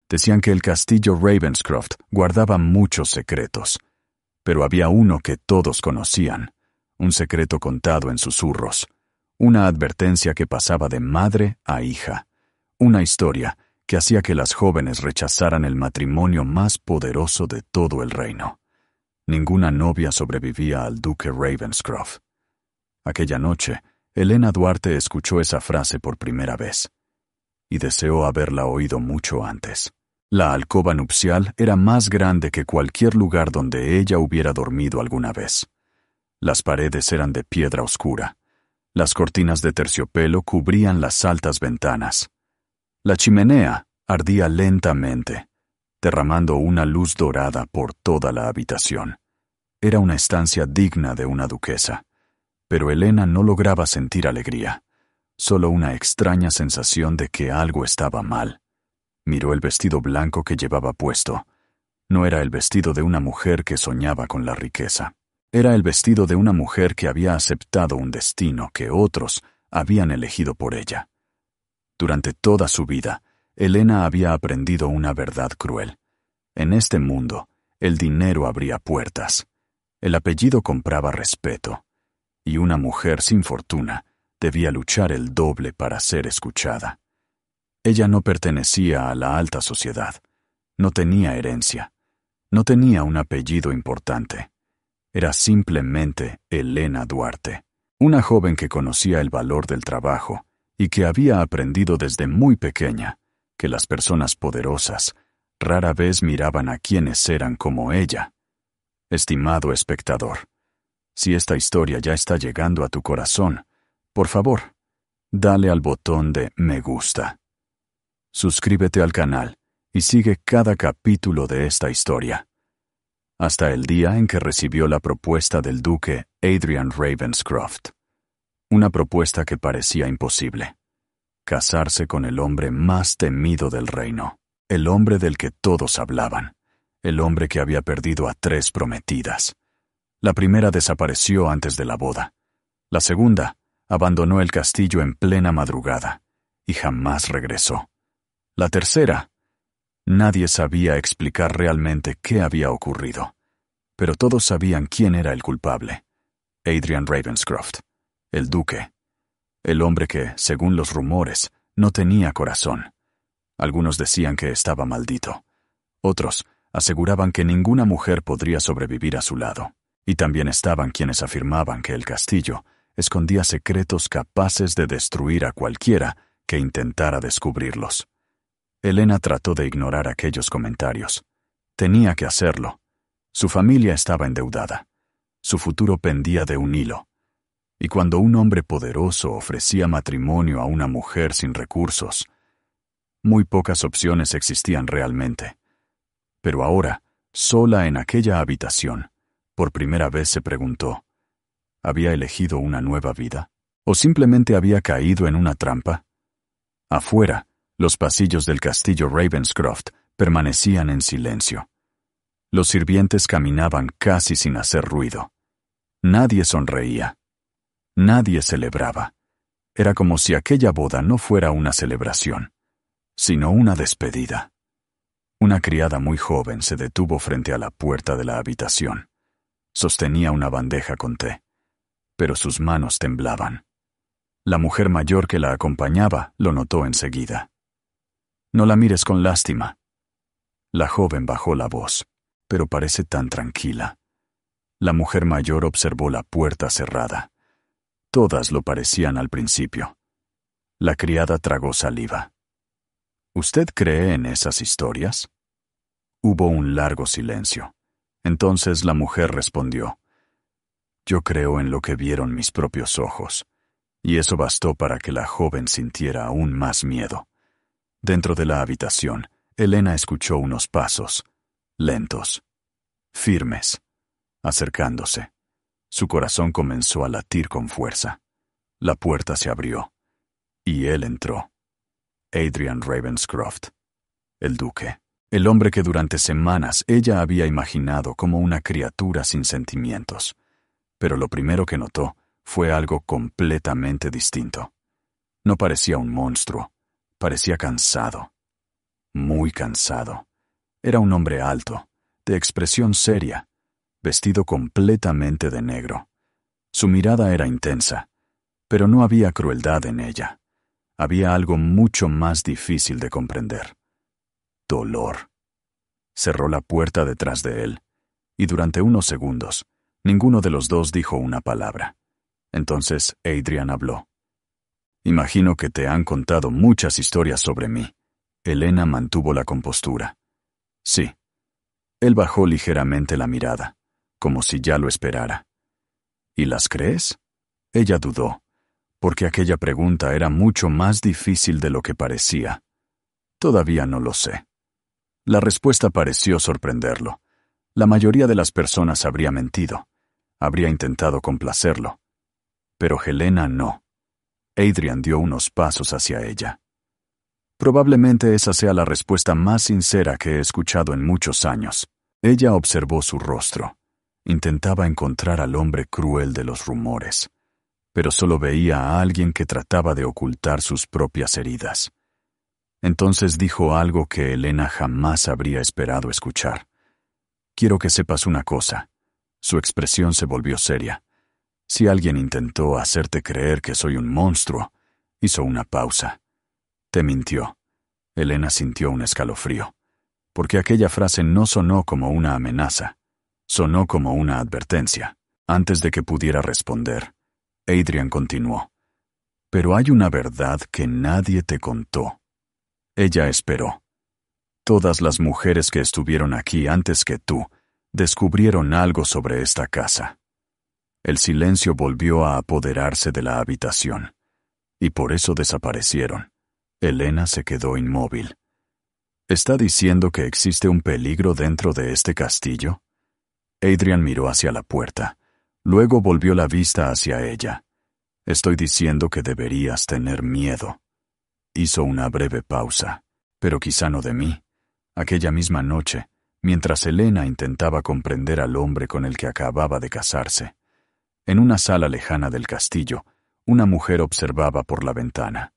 Decían que el castillo Ravenscroft guardaba muchos secretos, pero había uno que todos conocían, un secreto contado en susurros, una advertencia que pasaba de madre a hija, una historia que hacía que las jóvenes rechazaran el matrimonio más poderoso de todo el reino. Ninguna novia sobrevivía al duque Ravenscroft. Aquella noche, Helena Duarte escuchó esa frase por primera vez, y deseó haberla oído mucho antes. La alcoba nupcial era más grande que cualquier lugar donde ella hubiera dormido alguna vez. Las paredes eran de piedra oscura. Las cortinas de terciopelo cubrían las altas ventanas. La chimenea ardía lentamente, derramando una luz dorada por toda la habitación. Era una estancia digna de una duquesa, pero Helena no lograba sentir alegría, solo una extraña sensación de que algo estaba mal. Miró el vestido blanco que llevaba puesto. No era el vestido de una mujer que soñaba con la riqueza. Era el vestido de una mujer que había aceptado un destino que otros habían elegido por ella. Durante toda su vida, Helena había aprendido una verdad cruel. En este mundo, el dinero abría puertas. El apellido compraba respeto. Y una mujer sin fortuna debía luchar el doble para ser escuchada. Ella no pertenecía a la alta sociedad. No tenía herencia. No tenía un apellido importante. Era simplemente Helena Duarte, una joven que conocía el valor del trabajo y que había aprendido desde muy pequeña que las personas poderosas rara vez miraban a quienes eran como ella. Estimado espectador, si esta historia ya está llegando a tu corazón, por favor, dale al botón de me gusta. Suscríbete al canal y sigue cada capítulo de esta historia. Hasta el día en que recibió la propuesta del duque Adrian Ravenscroft. Una propuesta que parecía imposible. Casarse con el hombre más temido del reino, el hombre del que todos hablaban, el hombre que había perdido a 3 prometidas. La primera desapareció antes de la boda. La segunda abandonó el castillo en plena madrugada y jamás regresó. La tercera, nadie sabía explicar realmente qué había ocurrido, pero todos sabían quién era el culpable. Adrian Ravenscroft, el duque, el hombre que, según los rumores, no tenía corazón. Algunos decían que estaba maldito. Otros aseguraban que ninguna mujer podría sobrevivir a su lado. Y también estaban quienes afirmaban que el castillo escondía secretos capaces de destruir a cualquiera que intentara descubrirlos. Helena trató de ignorar aquellos comentarios. Tenía que hacerlo. Su familia estaba endeudada. Su futuro pendía de un hilo. Y cuando un hombre poderoso ofrecía matrimonio a una mujer sin recursos, muy pocas opciones existían realmente. Pero ahora, sola en aquella habitación, por primera vez se preguntó, ¿había elegido una nueva vida? ¿O simplemente había caído en una trampa? Afuera, los pasillos del castillo Ravenscroft permanecían en silencio. Los sirvientes caminaban casi sin hacer ruido. Nadie sonreía. Nadie celebraba. Era como si aquella boda no fuera una celebración, sino una despedida. Una criada muy joven se detuvo frente a la puerta de la habitación. Sostenía una bandeja con té, pero sus manos temblaban. La mujer mayor que la acompañaba lo notó enseguida. «No la mires con lástima». La joven bajó la voz, pero parece tan tranquila. La mujer mayor observó la puerta cerrada. Todas lo parecían al principio. La criada tragó saliva. «¿Usted cree en esas historias?» Hubo un largo silencio. Entonces la mujer respondió, «Yo creo en lo que vieron mis propios ojos». Y eso bastó para que la joven sintiera aún más miedo. Dentro de la habitación, Helena escuchó unos pasos, lentos, firmes, acercándose. Su corazón comenzó a latir con fuerza. La puerta se abrió, y él entró. Adrian Ravenscroft, el duque, el hombre que durante semanas ella había imaginado como una criatura sin sentimientos. Pero lo primero que notó fue algo completamente distinto. No parecía un monstruo, parecía cansado. muy cansado. Era un hombre alto, de expresión seria, vestido completamente de negro. Su mirada era intensa, pero no había crueldad en ella. Había algo mucho más difícil de comprender. Dolor. Cerró la puerta detrás de él, y durante unos segundos, ninguno de los dos dijo una palabra. Entonces Adrian habló. «Imagino que te han contado muchas historias sobre mí». Elena mantuvo la compostura. «Sí». Él bajó ligeramente la mirada, como si ya lo esperara. «¿Y las crees?» Ella dudó, porque aquella pregunta era mucho más difícil de lo que parecía. «Todavía no lo sé». La respuesta pareció sorprenderlo. La mayoría de las personas habría mentido. Habría intentado complacerlo. Pero Helena no. Adrian dio unos pasos hacia ella. Probablemente esa sea la respuesta más sincera que he escuchado en muchos años. Ella observó su rostro. Intentaba encontrar al hombre cruel de los rumores, pero solo veía a alguien que trataba de ocultar sus propias heridas. Entonces dijo algo que Elena jamás habría esperado escuchar. «Quiero que sepas una cosa». Su expresión se volvió seria. «Si alguien intentó hacerte creer que soy un monstruo», hizo una pausa. «Te mintió». Elena sintió un escalofrío, porque aquella frase no sonó como una amenaza, sonó como una advertencia. Antes de que pudiera responder, Adrian continuó. «Pero hay una verdad que nadie te contó». Ella esperó. «Todas las mujeres que estuvieron aquí antes que tú descubrieron algo sobre esta casa». El silencio volvió a apoderarse de la habitación, y por eso desaparecieron. Elena se quedó inmóvil. ¿Está diciendo que existe un peligro dentro de este castillo? Adrian miró hacia la puerta. Luego volvió la vista hacia ella. «Estoy diciendo que deberías tener miedo». Hizo una breve pausa. «Pero quizá no de mí». Aquella misma noche, mientras Elena intentaba comprender al hombre con el que acababa de casarse, en una sala lejana del castillo, una mujer observaba por la ventana.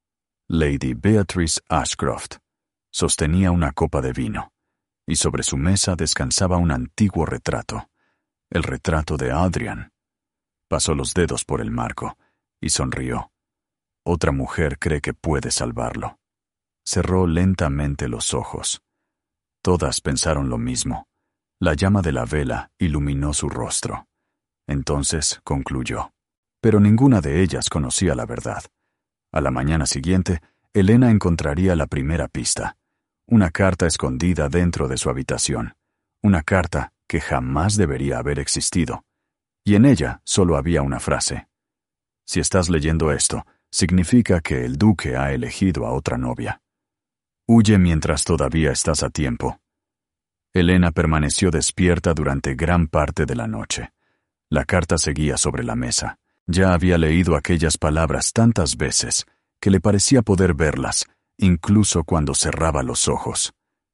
Lady Beatrice Ashcroft sostenía una copa de vino, y sobre su mesa descansaba un antiguo retrato, el retrato de Adrian. Pasó los dedos por el marco y sonrió. Otra mujer cree que puede salvarlo. Cerró lentamente los ojos. Todas pensaron lo mismo. La llama de la vela iluminó su rostro. Entonces concluyó. Pero ninguna de ellas conocía la verdad. A la mañana siguiente, Elena encontraría la primera pista. Una carta escondida dentro de su habitación. Una carta que jamás debería haber existido. Y en ella solo había una frase. «Si estás leyendo esto, significa que el duque ha elegido a otra novia. Huye mientras todavía estás a tiempo». Elena permaneció despierta durante gran parte de la noche. La carta seguía sobre la mesa. Ya había leído aquellas palabras tantas veces que le parecía poder verlas, incluso cuando cerraba los ojos.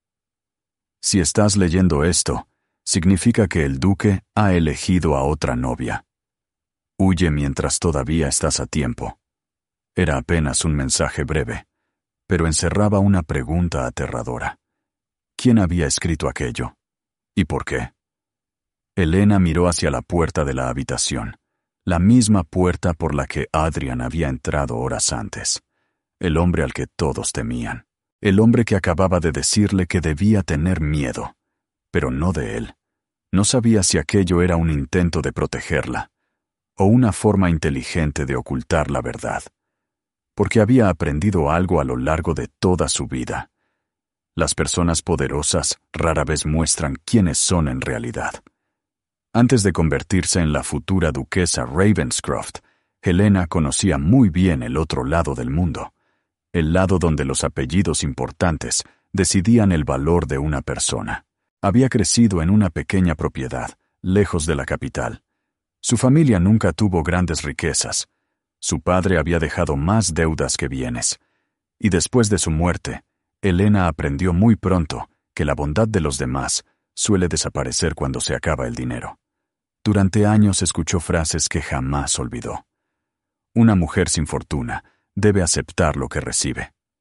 «Si estás leyendo esto, significa que el duque ha elegido a otra novia. Huye mientras todavía estás a tiempo». Era apenas un mensaje breve, pero encerraba una pregunta aterradora. ¿Quién había escrito aquello? ¿Y por qué? Elena miró hacia la puerta de la habitación, la misma puerta por la que Adrian había entrado horas antes. El hombre al que todos temían. El hombre que acababa de decirle que debía tener miedo, pero no de él. No sabía si aquello era un intento de protegerla, o una forma inteligente de ocultar la verdad, porque había aprendido algo a lo largo de toda su vida. Las personas poderosas rara vez muestran quiénes son en realidad. Antes de convertirse en la futura duquesa Ravenscroft, Helena conocía muy bien el otro lado del mundo, el lado donde los apellidos importantes decidían el valor de una persona. Había crecido en una pequeña propiedad, lejos de la capital. Su familia nunca tuvo grandes riquezas. Su padre había dejado más deudas que bienes. Y después de su muerte, Helena aprendió muy pronto que la bondad de los demás suele desaparecer cuando se acaba el dinero. Durante años escuchó frases que jamás olvidó. Una mujer sin fortuna debe aceptar lo que recibe.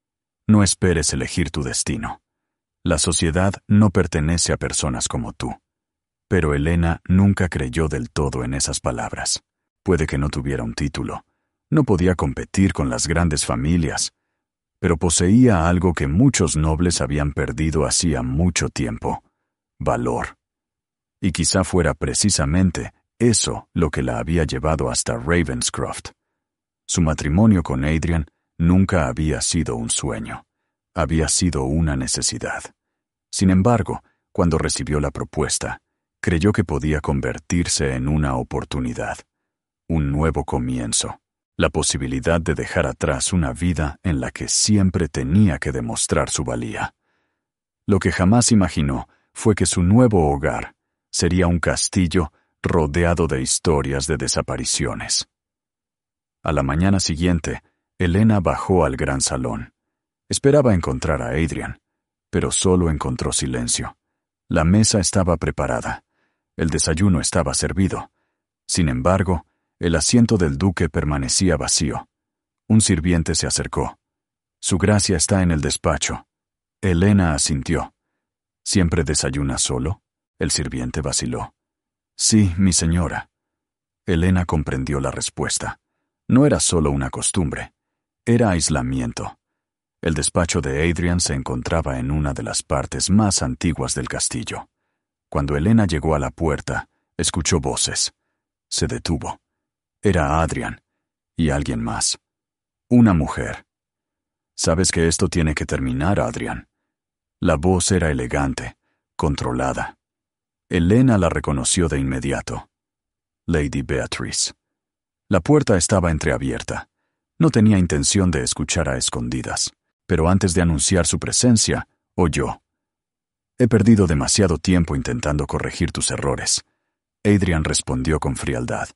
No esperes elegir tu destino. La sociedad no pertenece a personas como tú. Pero Elena nunca creyó del todo en esas palabras. Puede que no tuviera un título, no podía competir con las grandes familias, pero poseía algo que muchos nobles habían perdido hacía mucho tiempo: valor. Y quizá fuera precisamente eso lo que la había llevado hasta Ravenscroft. Su matrimonio con Adrian nunca había sido un sueño, había sido una necesidad. Sin embargo, cuando recibió la propuesta, creyó que podía convertirse en una oportunidad, un nuevo comienzo, la posibilidad de dejar atrás una vida en la que siempre tenía que demostrar su valía. Lo que jamás imaginó fue que su nuevo hogar sería un castillo rodeado de historias de desapariciones. A la mañana siguiente, Elena bajó al gran salón. Esperaba encontrar a Adrian, pero solo encontró silencio. La mesa estaba preparada. El desayuno estaba servido. Sin embargo, el asiento del duque permanecía vacío. Un sirviente se acercó. «Su gracia está en el despacho». Elena asintió. «¿Siempre desayuna solo?». El sirviente vaciló. «Sí, mi señora». Elena comprendió la respuesta. No era solo una costumbre, era aislamiento. El despacho de Adrian se encontraba en una de las partes más antiguas del castillo. Cuando Elena llegó a la puerta, escuchó voces. Se detuvo. Era Adrian y alguien más. Una mujer. «Sabes que esto tiene que terminar, Adrian». La voz era elegante, controlada. Elena la reconoció de inmediato. Lady Beatrice. La puerta estaba entreabierta. No tenía intención de escuchar a escondidas, pero antes de anunciar su presencia, oyó. «He perdido demasiado tiempo intentando corregir tus errores». Adrian respondió con frialdad.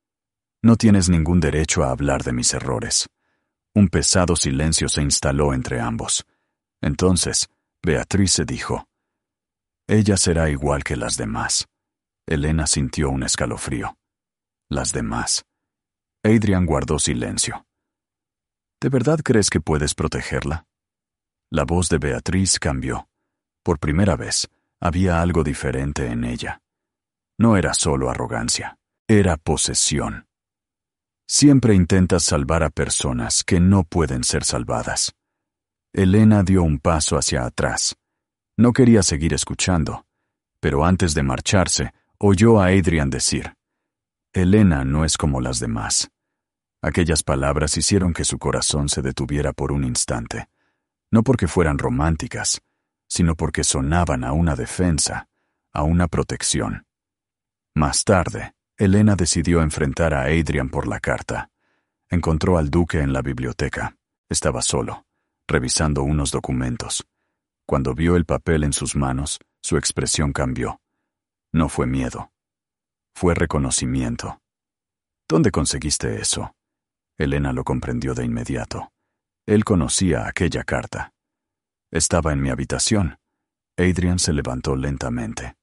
«No tienes ningún derecho a hablar de mis errores». Un pesado silencio se instaló entre ambos. Entonces, Beatrice dijo: «Ella será igual que las demás». Elena sintió un escalofrío. Las demás. Adrian guardó silencio. «¿De verdad crees que puedes protegerla?». La voz de Beatriz cambió. Por primera vez, había algo diferente en ella. No era solo arrogancia, era posesión. «Siempre intentas salvar a personas que no pueden ser salvadas». Elena dio un paso hacia atrás. No quería seguir escuchando, pero antes de marcharse, oyó a Adrian decir: «Elena no es como las demás». Aquellas palabras hicieron que su corazón se detuviera por un instante, no porque fueran románticas, sino porque sonaban a una defensa, a una protección. Más tarde, Elena decidió enfrentar a Adrian por la carta. Encontró al duque en la biblioteca. Estaba solo, revisando unos documentos. Cuando vio el papel en sus manos, su expresión cambió. No fue miedo. Fue reconocimiento. «¿Dónde conseguiste eso?». Elena lo comprendió de inmediato. Él conocía aquella carta. «Estaba en mi habitación». Adrian se levantó lentamente.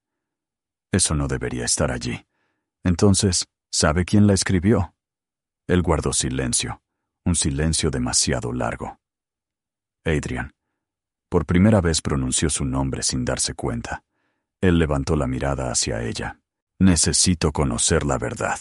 «Eso no debería estar allí». «Entonces, ¿sabe quién la escribió?». Él guardó silencio, un silencio demasiado largo. «Adrian». Por primera vez pronunció su nombre sin darse cuenta. Él levantó la mirada hacia ella. «Necesito conocer la verdad».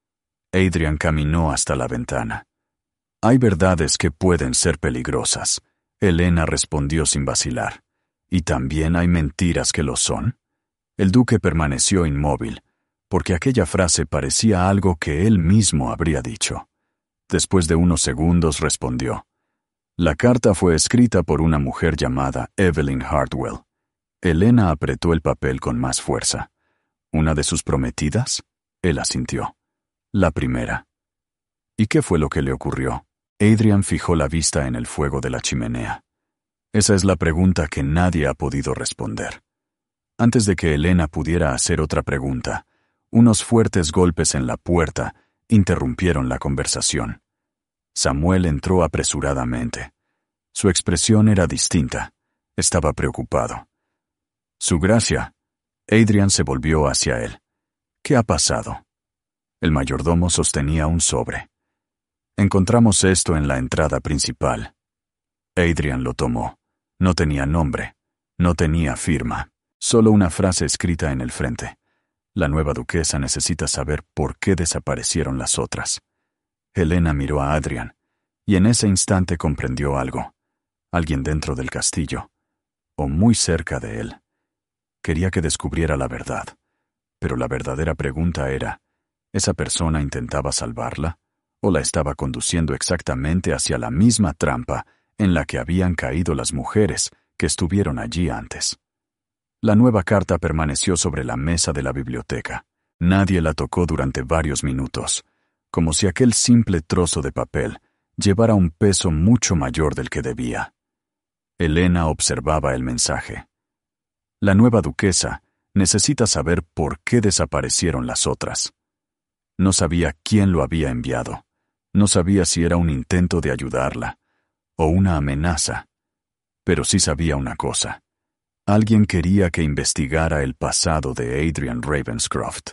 Adrian caminó hasta la ventana. «Hay verdades que pueden ser peligrosas», Elena respondió sin vacilar. «¿Y también hay mentiras que lo son?». El duque permaneció inmóvil, porque aquella frase parecía algo que él mismo habría dicho. Después de unos segundos respondió: «La carta fue escrita por una mujer llamada Evelyn Hartwell». Elena apretó el papel con más fuerza. «¿Una de sus prometidas?». Él asintió. «La primera». «¿Y qué fue lo que le ocurrió?». Adrian fijó la vista en el fuego de la chimenea. Esa es la pregunta que nadie ha podido responder. Antes de que Elena pudiera hacer otra pregunta, unos fuertes golpes en la puerta interrumpieron la conversación. Samuel entró apresuradamente. Su expresión era distinta. Estaba preocupado. «Su gracia». Adrian se volvió hacia él. «¿Qué ha pasado?». El mayordomo sostenía un sobre. «Encontramos esto en la entrada principal». Adrian lo tomó. No tenía nombre, no tenía firma, solo una frase escrita en el frente. La nueva duquesa necesita saber por qué desaparecieron las otras. Helena miró a Adrian, y en ese instante comprendió algo. Alguien dentro del castillo, o muy cerca de él. Quería que descubriera la verdad. Pero la verdadera pregunta era, ¿esa persona intentaba salvarla? ¿O la estaba conduciendo exactamente hacia la misma trampa en la que habían caído las mujeres que estuvieron allí antes? La nueva carta permaneció sobre la mesa de la biblioteca. Nadie la tocó durante varios minutos, como si aquel simple trozo de papel llevara un peso mucho mayor del que debía. Helena observaba el mensaje. La nueva duquesa necesita saber por qué desaparecieron las otras. No sabía quién lo había enviado. No sabía si era un intento de ayudarla o una amenaza. Pero sí sabía una cosa. Alguien quería que investigara el pasado de Adrian Ravenscroft.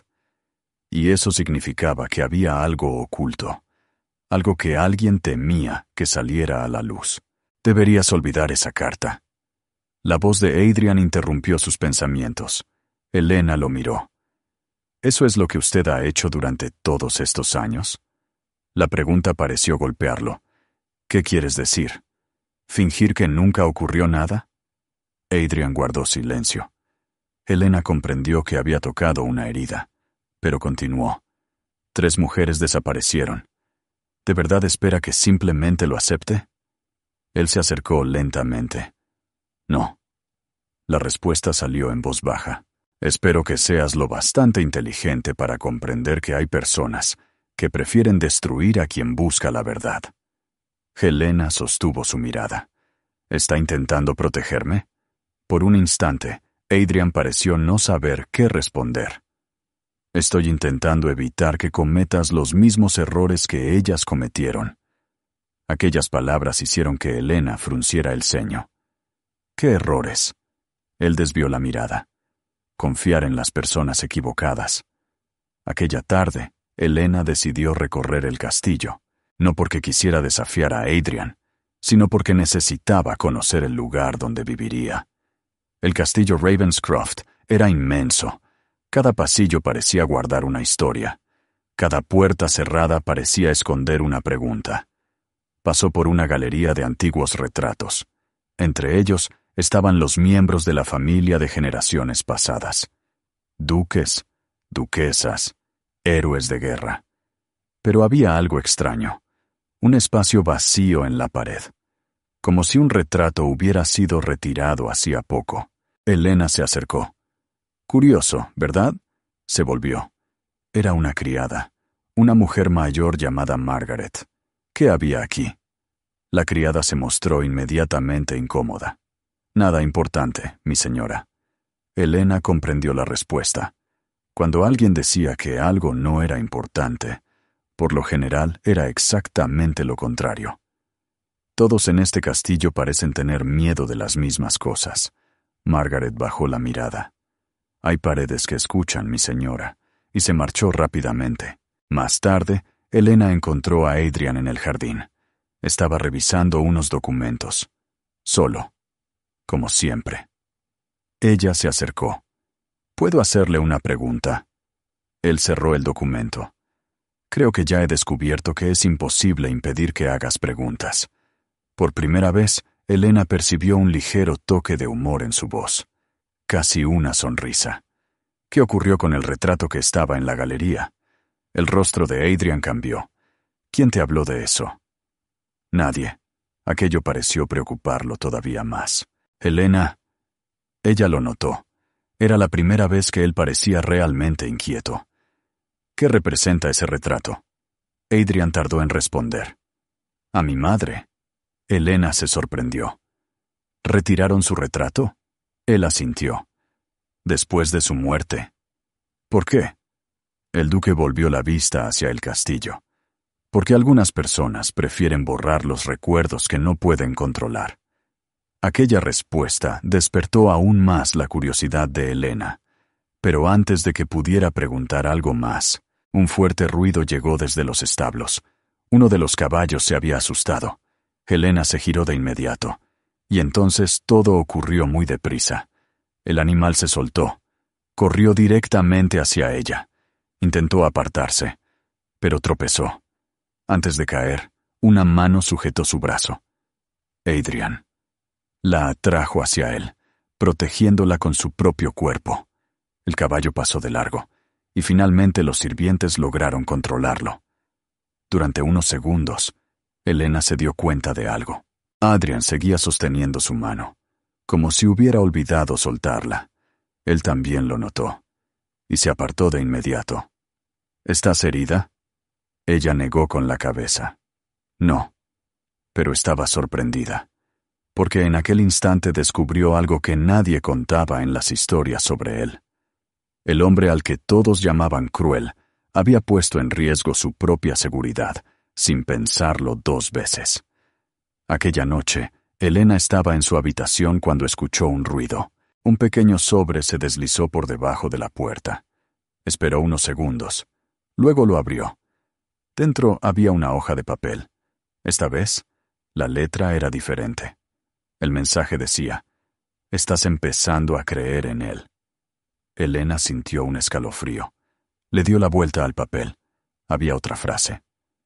Y eso significaba que había algo oculto. Algo que alguien temía que saliera a la luz. Deberías olvidar esa carta. La voz de Adrian interrumpió sus pensamientos. Helena lo miró. ¿Eso es lo que usted ha hecho durante todos estos años? La pregunta pareció golpearlo. ¿Qué quieres decir? ¿Fingir que nunca ocurrió nada? Adrian guardó silencio. Helena comprendió que había tocado una herida, pero continuó. 3 mujeres desaparecieron. ¿De verdad espera que simplemente lo acepte? Él se acercó lentamente. No. La respuesta salió en voz baja. Espero que seas lo bastante inteligente para comprender que hay personas que prefieren destruir a quien busca la verdad. Helena sostuvo su mirada. ¿Está intentando protegerme? Por un instante, Adrian pareció no saber qué responder. Estoy intentando evitar que cometas los mismos errores que ellas cometieron. Aquellas palabras hicieron que Helena frunciera el ceño. ¿Qué errores? Él desvió la mirada. Confiar en las personas equivocadas. Aquella tarde, Helena decidió recorrer el castillo, no porque quisiera desafiar a Adrian, sino porque necesitaba conocer el lugar donde viviría. El castillo Ravenscroft era inmenso. Cada pasillo parecía guardar una historia. Cada puerta cerrada parecía esconder una pregunta. Pasó por una galería de antiguos retratos. Entre ellos estaban los miembros de la familia de generaciones pasadas. Duques, duquesas, héroes de guerra. Pero había algo extraño. Un espacio vacío en la pared. Como si un retrato hubiera sido retirado hacía poco. Helena se acercó. Curioso, ¿verdad? Se volvió. Era una criada, una mujer mayor llamada Margaret. ¿Qué había aquí? La criada se mostró inmediatamente incómoda. Nada importante, mi señora. Helena comprendió la respuesta. Cuando alguien decía que algo no era importante, por lo general era exactamente lo contrario. Todos en este castillo parecen tener miedo de las mismas cosas. Margaret bajó la mirada. Hay paredes que escuchan, mi señora, y se marchó rápidamente. Más tarde, Helena encontró a Adrian en el jardín. Estaba revisando unos documentos. Solo. Como siempre. Ella se acercó. ¿Puedo hacerle una pregunta? Él cerró el documento. Creo que ya he descubierto que es imposible impedir que hagas preguntas. Por primera vez, Helena percibió un ligero toque de humor en su voz. Casi una sonrisa. ¿Qué ocurrió con el retrato que estaba en la galería? El rostro de Adrian cambió. ¿Quién te habló de eso? Nadie. Aquello pareció preocuparlo todavía más. Helena. Ella lo notó. Era la primera vez que él parecía realmente inquieto. ¿Qué representa ese retrato? Adrian tardó en responder. A mi madre. Helena se sorprendió. ¿Retiraron su retrato? Él asintió. Después de su muerte. ¿Por qué? El duque volvió la vista hacia el castillo. Porque algunas personas prefieren borrar los recuerdos que no pueden controlar. Aquella respuesta despertó aún más la curiosidad de Helena. Pero antes de que pudiera preguntar algo más, un fuerte ruido llegó desde los establos. Uno de los caballos se había asustado. Helena se giró de inmediato, y entonces todo ocurrió muy deprisa. El animal se soltó, corrió directamente hacia ella. Intentó apartarse, pero tropezó. Antes de caer, una mano sujetó su brazo. Adrian. La atrajo hacia él, protegiéndola con su propio cuerpo. El caballo pasó de largo, y finalmente los sirvientes lograron controlarlo. Durante unos segundos, Helena se dio cuenta de algo. Adrian seguía sosteniendo su mano, como si hubiera olvidado soltarla. Él también lo notó, y se apartó de inmediato. ¿Estás herida? Ella negó con la cabeza. No, pero estaba sorprendida, porque en aquel instante descubrió algo que nadie contaba en las historias sobre él. El hombre al que todos llamaban cruel había puesto en riesgo su propia seguridad, sin pensarlo 2 veces. Aquella noche, Helena estaba en su habitación cuando escuchó un ruido. Un pequeño sobre se deslizó por debajo de la puerta. Esperó unos segundos. Luego lo abrió. Dentro había una hoja de papel. Esta vez, la letra era diferente. El mensaje decía: «Estás empezando a creer en él». Helena sintió un escalofrío. Le dio la vuelta al papel. Había otra frase.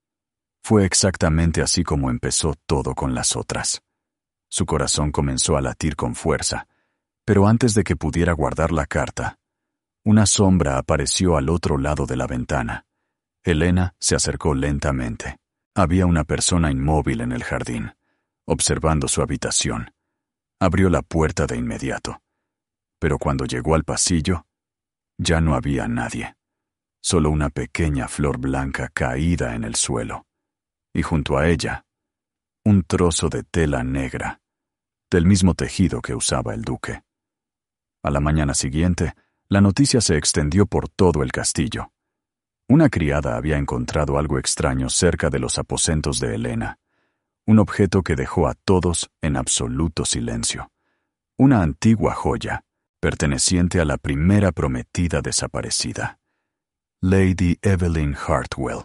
Fue exactamente así como empezó todo con las otras. Su corazón comenzó a latir con fuerza, pero antes de que pudiera guardar la carta, una sombra apareció al otro lado de la ventana. Helena se acercó lentamente. Había una persona inmóvil en el jardín, observando su habitación. Abrió la puerta de inmediato. Pero cuando llegó al pasillo, ya no había nadie. Solo una pequeña flor blanca caída en el suelo. Y junto a ella, un trozo de tela negra, del mismo tejido que usaba el duque. A la mañana siguiente, la noticia se extendió por todo el castillo. Una criada había encontrado algo extraño cerca de los aposentos de Helena, un objeto que dejó a todos en absoluto silencio. Una antigua joya, perteneciente a la primera prometida desaparecida, Lady Evelyn Hartwell,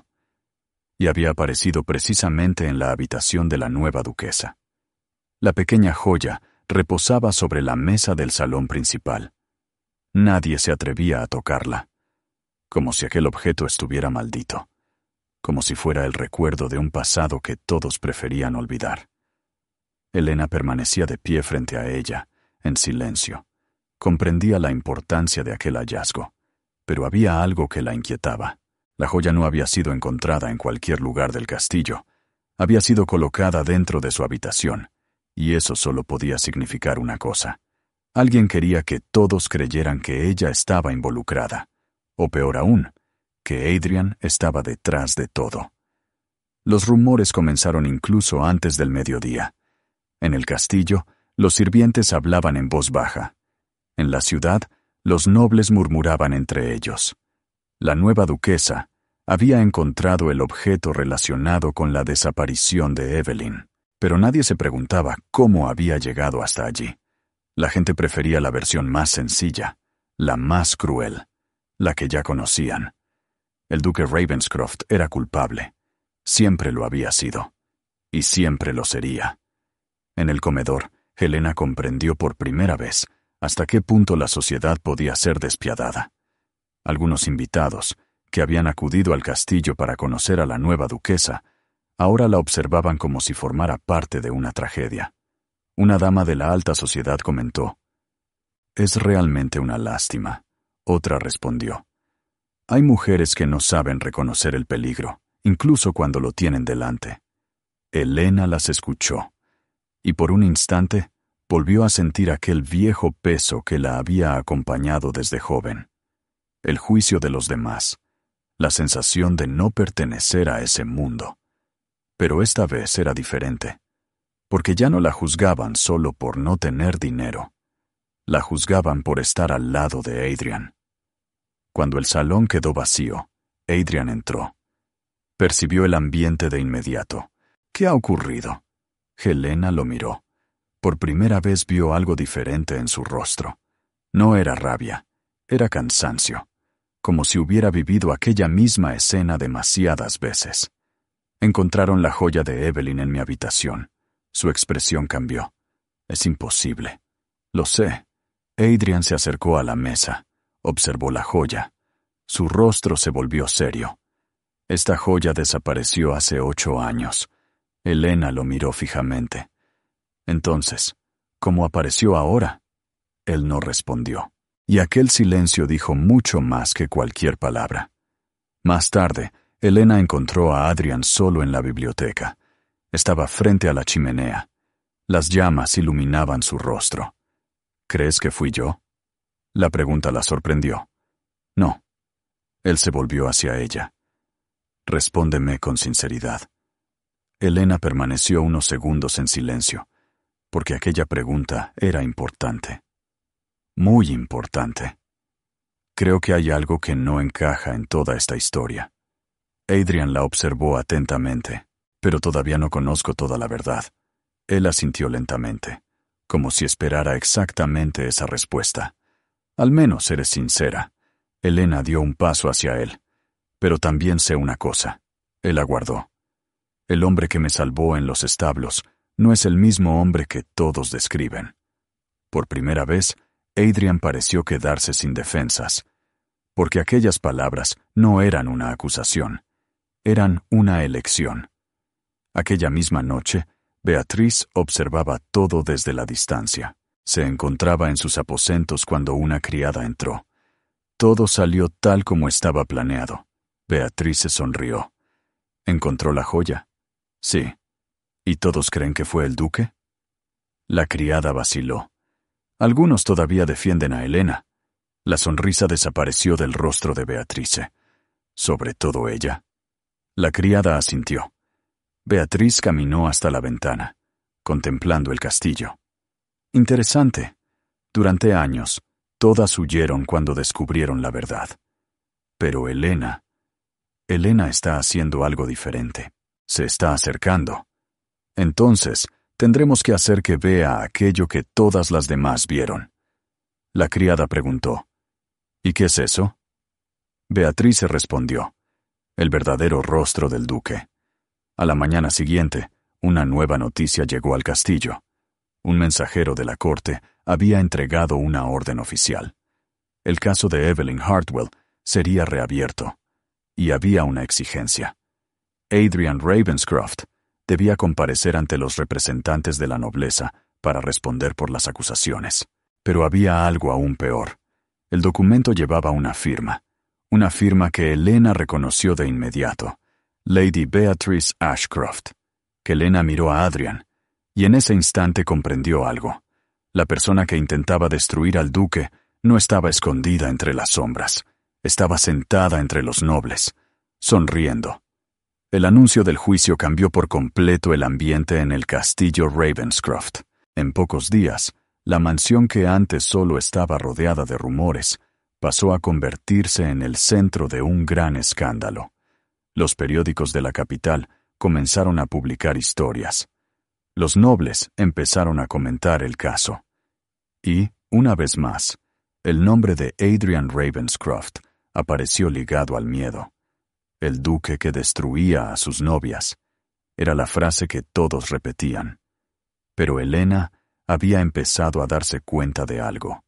y había aparecido precisamente en la habitación de la nueva duquesa. La pequeña joya reposaba sobre la mesa del salón principal. Nadie se atrevía a tocarla, como si aquel objeto estuviera maldito, como si fuera el recuerdo de un pasado que todos preferían olvidar. Helena permanecía de pie frente a ella, en silencio. Comprendía la importancia de aquel hallazgo, pero había algo que la inquietaba. La joya no había sido encontrada en cualquier lugar del castillo. Había sido colocada dentro de su habitación, y eso solo podía significar una cosa. Alguien quería que todos creyeran que ella estaba involucrada, o peor aún, que Adrian estaba detrás de todo. Los rumores comenzaron incluso antes del mediodía. En el castillo, los sirvientes hablaban en voz baja. En la ciudad, los nobles murmuraban entre ellos. La nueva duquesa había encontrado el objeto relacionado con la desaparición de Evelyn, pero nadie se preguntaba cómo había llegado hasta allí. La gente prefería la versión más sencilla, la más cruel, la que ya conocían. El duque Ravenscroft era culpable. Siempre lo había sido. Y siempre lo sería. En el comedor, Helena comprendió por primera vez hasta qué punto la sociedad podía ser despiadada. Algunos invitados, que habían acudido al castillo para conocer a la nueva duquesa, ahora la observaban como si formara parte de una tragedia. Una dama de la alta sociedad comentó: «Es realmente una lástima». Otra respondió: «Hay mujeres que no saben reconocer el peligro, incluso cuando lo tienen delante». Helena las escuchó, y por un instante volvió a sentir aquel viejo peso que la había acompañado desde joven. El juicio de los demás, la sensación de no pertenecer a ese mundo. Pero esta vez era diferente, porque ya no la juzgaban solo por no tener dinero. La juzgaban por estar al lado de Adrian. Cuando el salón quedó vacío, Adrian entró. Percibió el ambiente de inmediato. ¿Qué ha ocurrido? Helena lo miró. Por primera vez vio algo diferente en su rostro. No era rabia, era cansancio, como si hubiera vivido aquella misma escena demasiadas veces. Encontraron la joya de Evelyn en mi habitación. Su expresión cambió. Es imposible. Lo sé. Adrian se acercó a la mesa. Observó la joya. Su rostro se volvió serio. Esta joya desapareció hace 8 años. Elena lo miró fijamente. Entonces, ¿cómo apareció ahora? Él no respondió. Y aquel silencio dijo mucho más que cualquier palabra. Más tarde, Elena encontró a Adrian solo en la biblioteca. Estaba frente a la chimenea. Las llamas iluminaban su rostro. ¿Crees que fui yo? La pregunta la sorprendió. No. Él se volvió hacia ella. Respóndeme con sinceridad. Elena permaneció unos segundos en silencio, porque aquella pregunta era importante. Muy importante. Creo que hay algo que no encaja en toda esta historia. Adrian la observó atentamente, pero todavía no conozco toda la verdad. Él asintió lentamente, como si esperara exactamente esa respuesta. Al menos eres sincera. Elena dio un paso hacia él. Pero también sé una cosa. Él aguardó. El hombre que me salvó en los establos no es el mismo hombre que todos describen. Por primera vez, Adrian pareció quedarse sin defensas, porque aquellas palabras no eran una acusación, eran una elección. Aquella misma noche, Beatriz observaba todo desde la distancia. Se encontraba en sus aposentos cuando una criada entró. Todo salió tal como estaba planeado. Beatriz se sonrió. ¿Encontró la joya? Sí. ¿Y todos creen que fue el duque? La criada vaciló. Algunos todavía defienden a Elena. La sonrisa desapareció del rostro de Beatrice. ¿Sobre todo ella? La criada asintió. Beatriz caminó hasta la ventana, contemplando el castillo. Interesante. Durante años, todas huyeron cuando descubrieron la verdad. Pero Elena está haciendo algo diferente. Se está acercando. Entonces, tendremos que hacer que vea aquello que todas las demás vieron. La criada preguntó, ¿y qué es eso? Beatriz respondió, el verdadero rostro del duque. A la mañana siguiente, una nueva noticia llegó al castillo. Un mensajero de la corte había entregado una orden oficial. El caso de Evelyn Hartwell sería reabierto. Y había una exigencia. Adrian Ravenscroft debía comparecer ante los representantes de la nobleza para responder por las acusaciones. Pero había algo aún peor. El documento llevaba una firma que Elena reconoció de inmediato, Lady Beatrice Ashcroft. Que Elena miró a Adrian, y en ese instante comprendió algo. La persona que intentaba destruir al duque no estaba escondida entre las sombras. Estaba sentada entre los nobles, sonriendo. El anuncio del juicio cambió por completo el ambiente en el castillo Ravenscroft. En pocos días, la mansión que antes solo estaba rodeada de rumores, pasó a convertirse en el centro de un gran escándalo. Los periódicos de la capital comenzaron a publicar historias. Los nobles empezaron a comentar el caso. Y, una vez más, el nombre de Adrian Ravenscroft apareció ligado al miedo. El duque que destruía a sus novias. Era la frase que todos repetían. Pero Elena había empezado a darse cuenta de algo.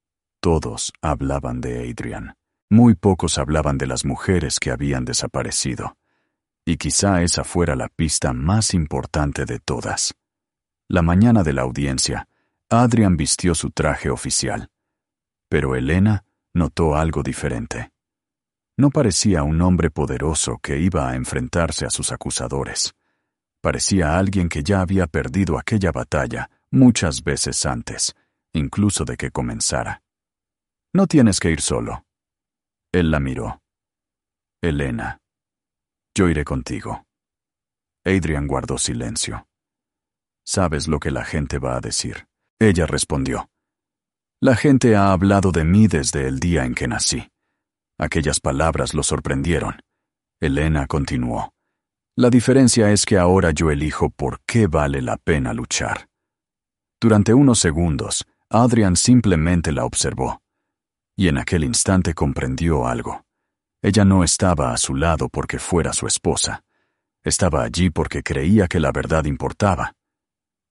Todos hablaban de Adrian. Muy pocos hablaban de las mujeres que habían desaparecido. Y quizá esa fuera la pista más importante de todas. La mañana de la audiencia, Adrian vistió su traje oficial. Pero Elena notó algo diferente. No parecía un hombre poderoso que iba a enfrentarse a sus acusadores. Parecía alguien que ya había perdido aquella batalla muchas veces antes, incluso de que comenzara. No tienes que ir solo. Él la miró. Elena, yo iré contigo. Adrian guardó silencio. ¿Sabes lo que la gente va a decir? Ella respondió. La gente ha hablado de mí desde el día en que nací. Aquellas palabras lo sorprendieron. Elena continuó. La diferencia es que ahora yo elijo por qué vale la pena luchar. Durante unos segundos, Adrian simplemente la observó. Y en aquel instante comprendió algo. Ella no estaba a su lado porque fuera su esposa. Estaba allí porque creía que la verdad importaba.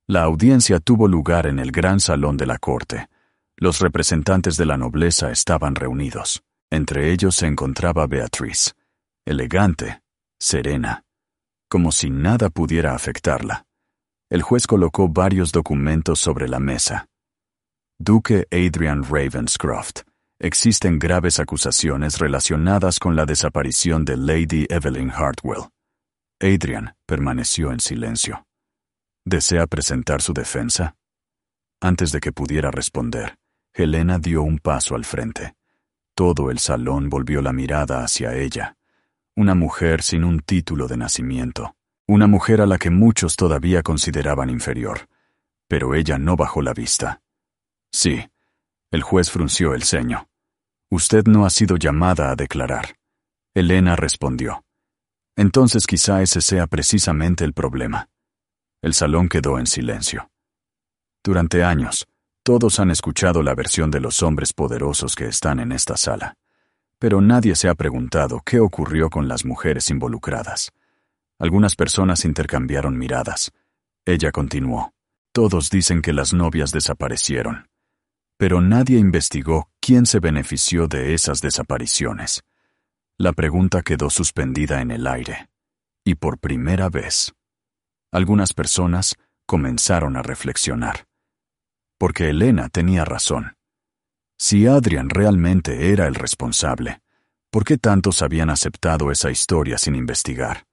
La audiencia tuvo lugar en el gran salón de la corte. Los representantes de la nobleza estaban reunidos. Entre ellos se encontraba Beatriz, elegante, serena, como si nada pudiera afectarla. El juez colocó varios documentos sobre la mesa. Duque Adrian Ravenscroft. Existen graves acusaciones relacionadas con la desaparición de Lady Evelyn Hartwell. Adrian permaneció en silencio. ¿Desea presentar su defensa? Antes de que pudiera responder, Helena dio un paso al frente. Todo el salón volvió la mirada hacia ella. Una mujer sin un título de nacimiento. Una mujer a la que muchos todavía consideraban inferior. Pero ella no bajó la vista. Sí. El juez frunció el ceño. Usted no ha sido llamada a declarar. Helena respondió. Entonces quizá ese sea precisamente el problema. El salón quedó en silencio. Durante años, todos han escuchado la versión de los hombres poderosos que están en esta sala. Pero nadie se ha preguntado qué ocurrió con las mujeres involucradas. Algunas personas intercambiaron miradas. Ella continuó. Todos dicen que las novias desaparecieron. Pero nadie investigó quién se benefició de esas desapariciones. La pregunta quedó suspendida en el aire. Y por primera vez, algunas personas comenzaron a reflexionar. Porque Helena tenía razón. Si Adrian realmente era el responsable, ¿por qué tantos habían aceptado esa historia sin investigar?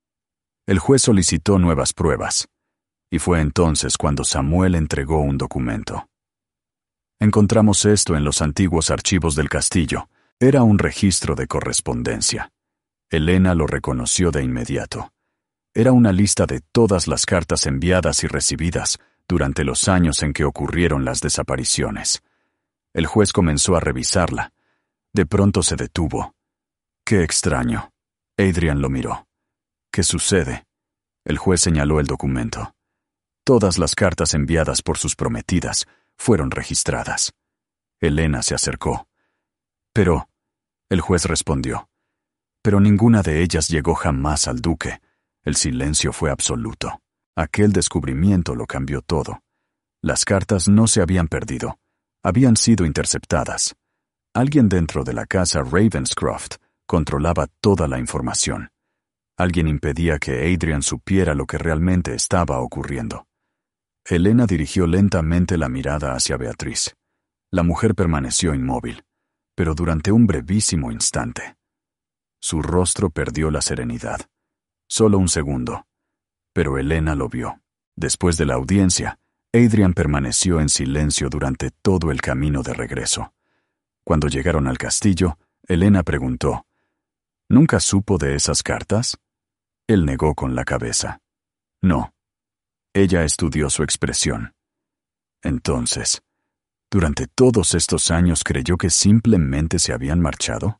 El juez solicitó nuevas pruebas, y fue entonces cuando Samuel entregó un documento. Encontramos esto en los antiguos archivos del castillo. Era un registro de correspondencia. Helena lo reconoció de inmediato. Era una lista de todas las cartas enviadas y recibidas durante los años en que ocurrieron las desapariciones. El juez comenzó a revisarla. De pronto se detuvo. ¡Qué extraño! Adrian lo miró. ¿Qué sucede? El juez señaló el documento. Todas las cartas enviadas por sus prometidas fueron registradas. Helena se acercó. Pero, el juez respondió, pero ninguna de ellas llegó jamás al duque. El silencio fue absoluto. Aquel descubrimiento lo cambió todo. Las cartas no se habían perdido. Habían sido interceptadas. Alguien dentro de la casa Ravenscroft controlaba toda la información. Alguien impedía que Adrian supiera lo que realmente estaba ocurriendo. Helena dirigió lentamente la mirada hacia Beatriz. La mujer permaneció inmóvil, pero durante un brevísimo instante. Su rostro perdió la serenidad. Solo un segundo. Pero Helena lo vio. Después de la audiencia, Adrian permaneció en silencio durante todo el camino de regreso. Cuando llegaron al castillo, Helena preguntó, ¿nunca supo de esas cartas? Él negó con la cabeza. No. Ella estudió su expresión. Entonces, ¿durante todos estos años creyó que simplemente se habían marchado?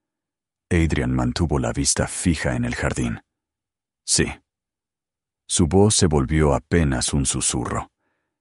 Adrian mantuvo la vista fija en el jardín. Sí. Su voz se volvió apenas un susurro.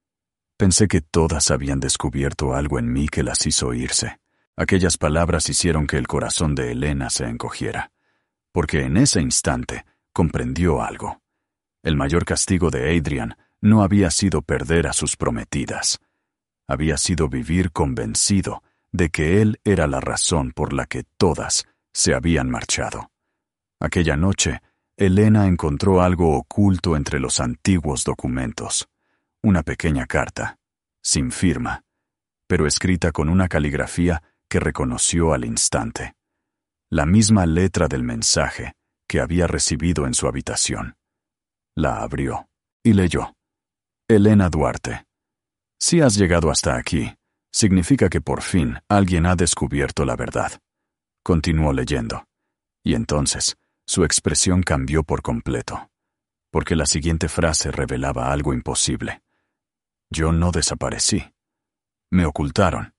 Pensé que todas habían descubierto algo en mí que las hizo irse. Aquellas palabras hicieron que el corazón de Helena se encogiera, porque en ese instante comprendió algo. El mayor castigo de Adrian no había sido perder a sus prometidas. Había sido vivir convencido de que él era la razón por la que todas se habían marchado. Aquella noche, Helena encontró algo oculto entre los antiguos documentos. Una pequeña carta, sin firma, pero escrita con una caligrafía que reconoció al instante. La misma letra del mensaje que había recibido en su habitación. La abrió y leyó. Helena Duarte. Si has llegado hasta aquí, significa que por fin alguien ha descubierto la verdad. Continuó leyendo. Y entonces, su expresión cambió por completo, porque la siguiente frase revelaba algo imposible. Yo no desaparecí. Me ocultaron.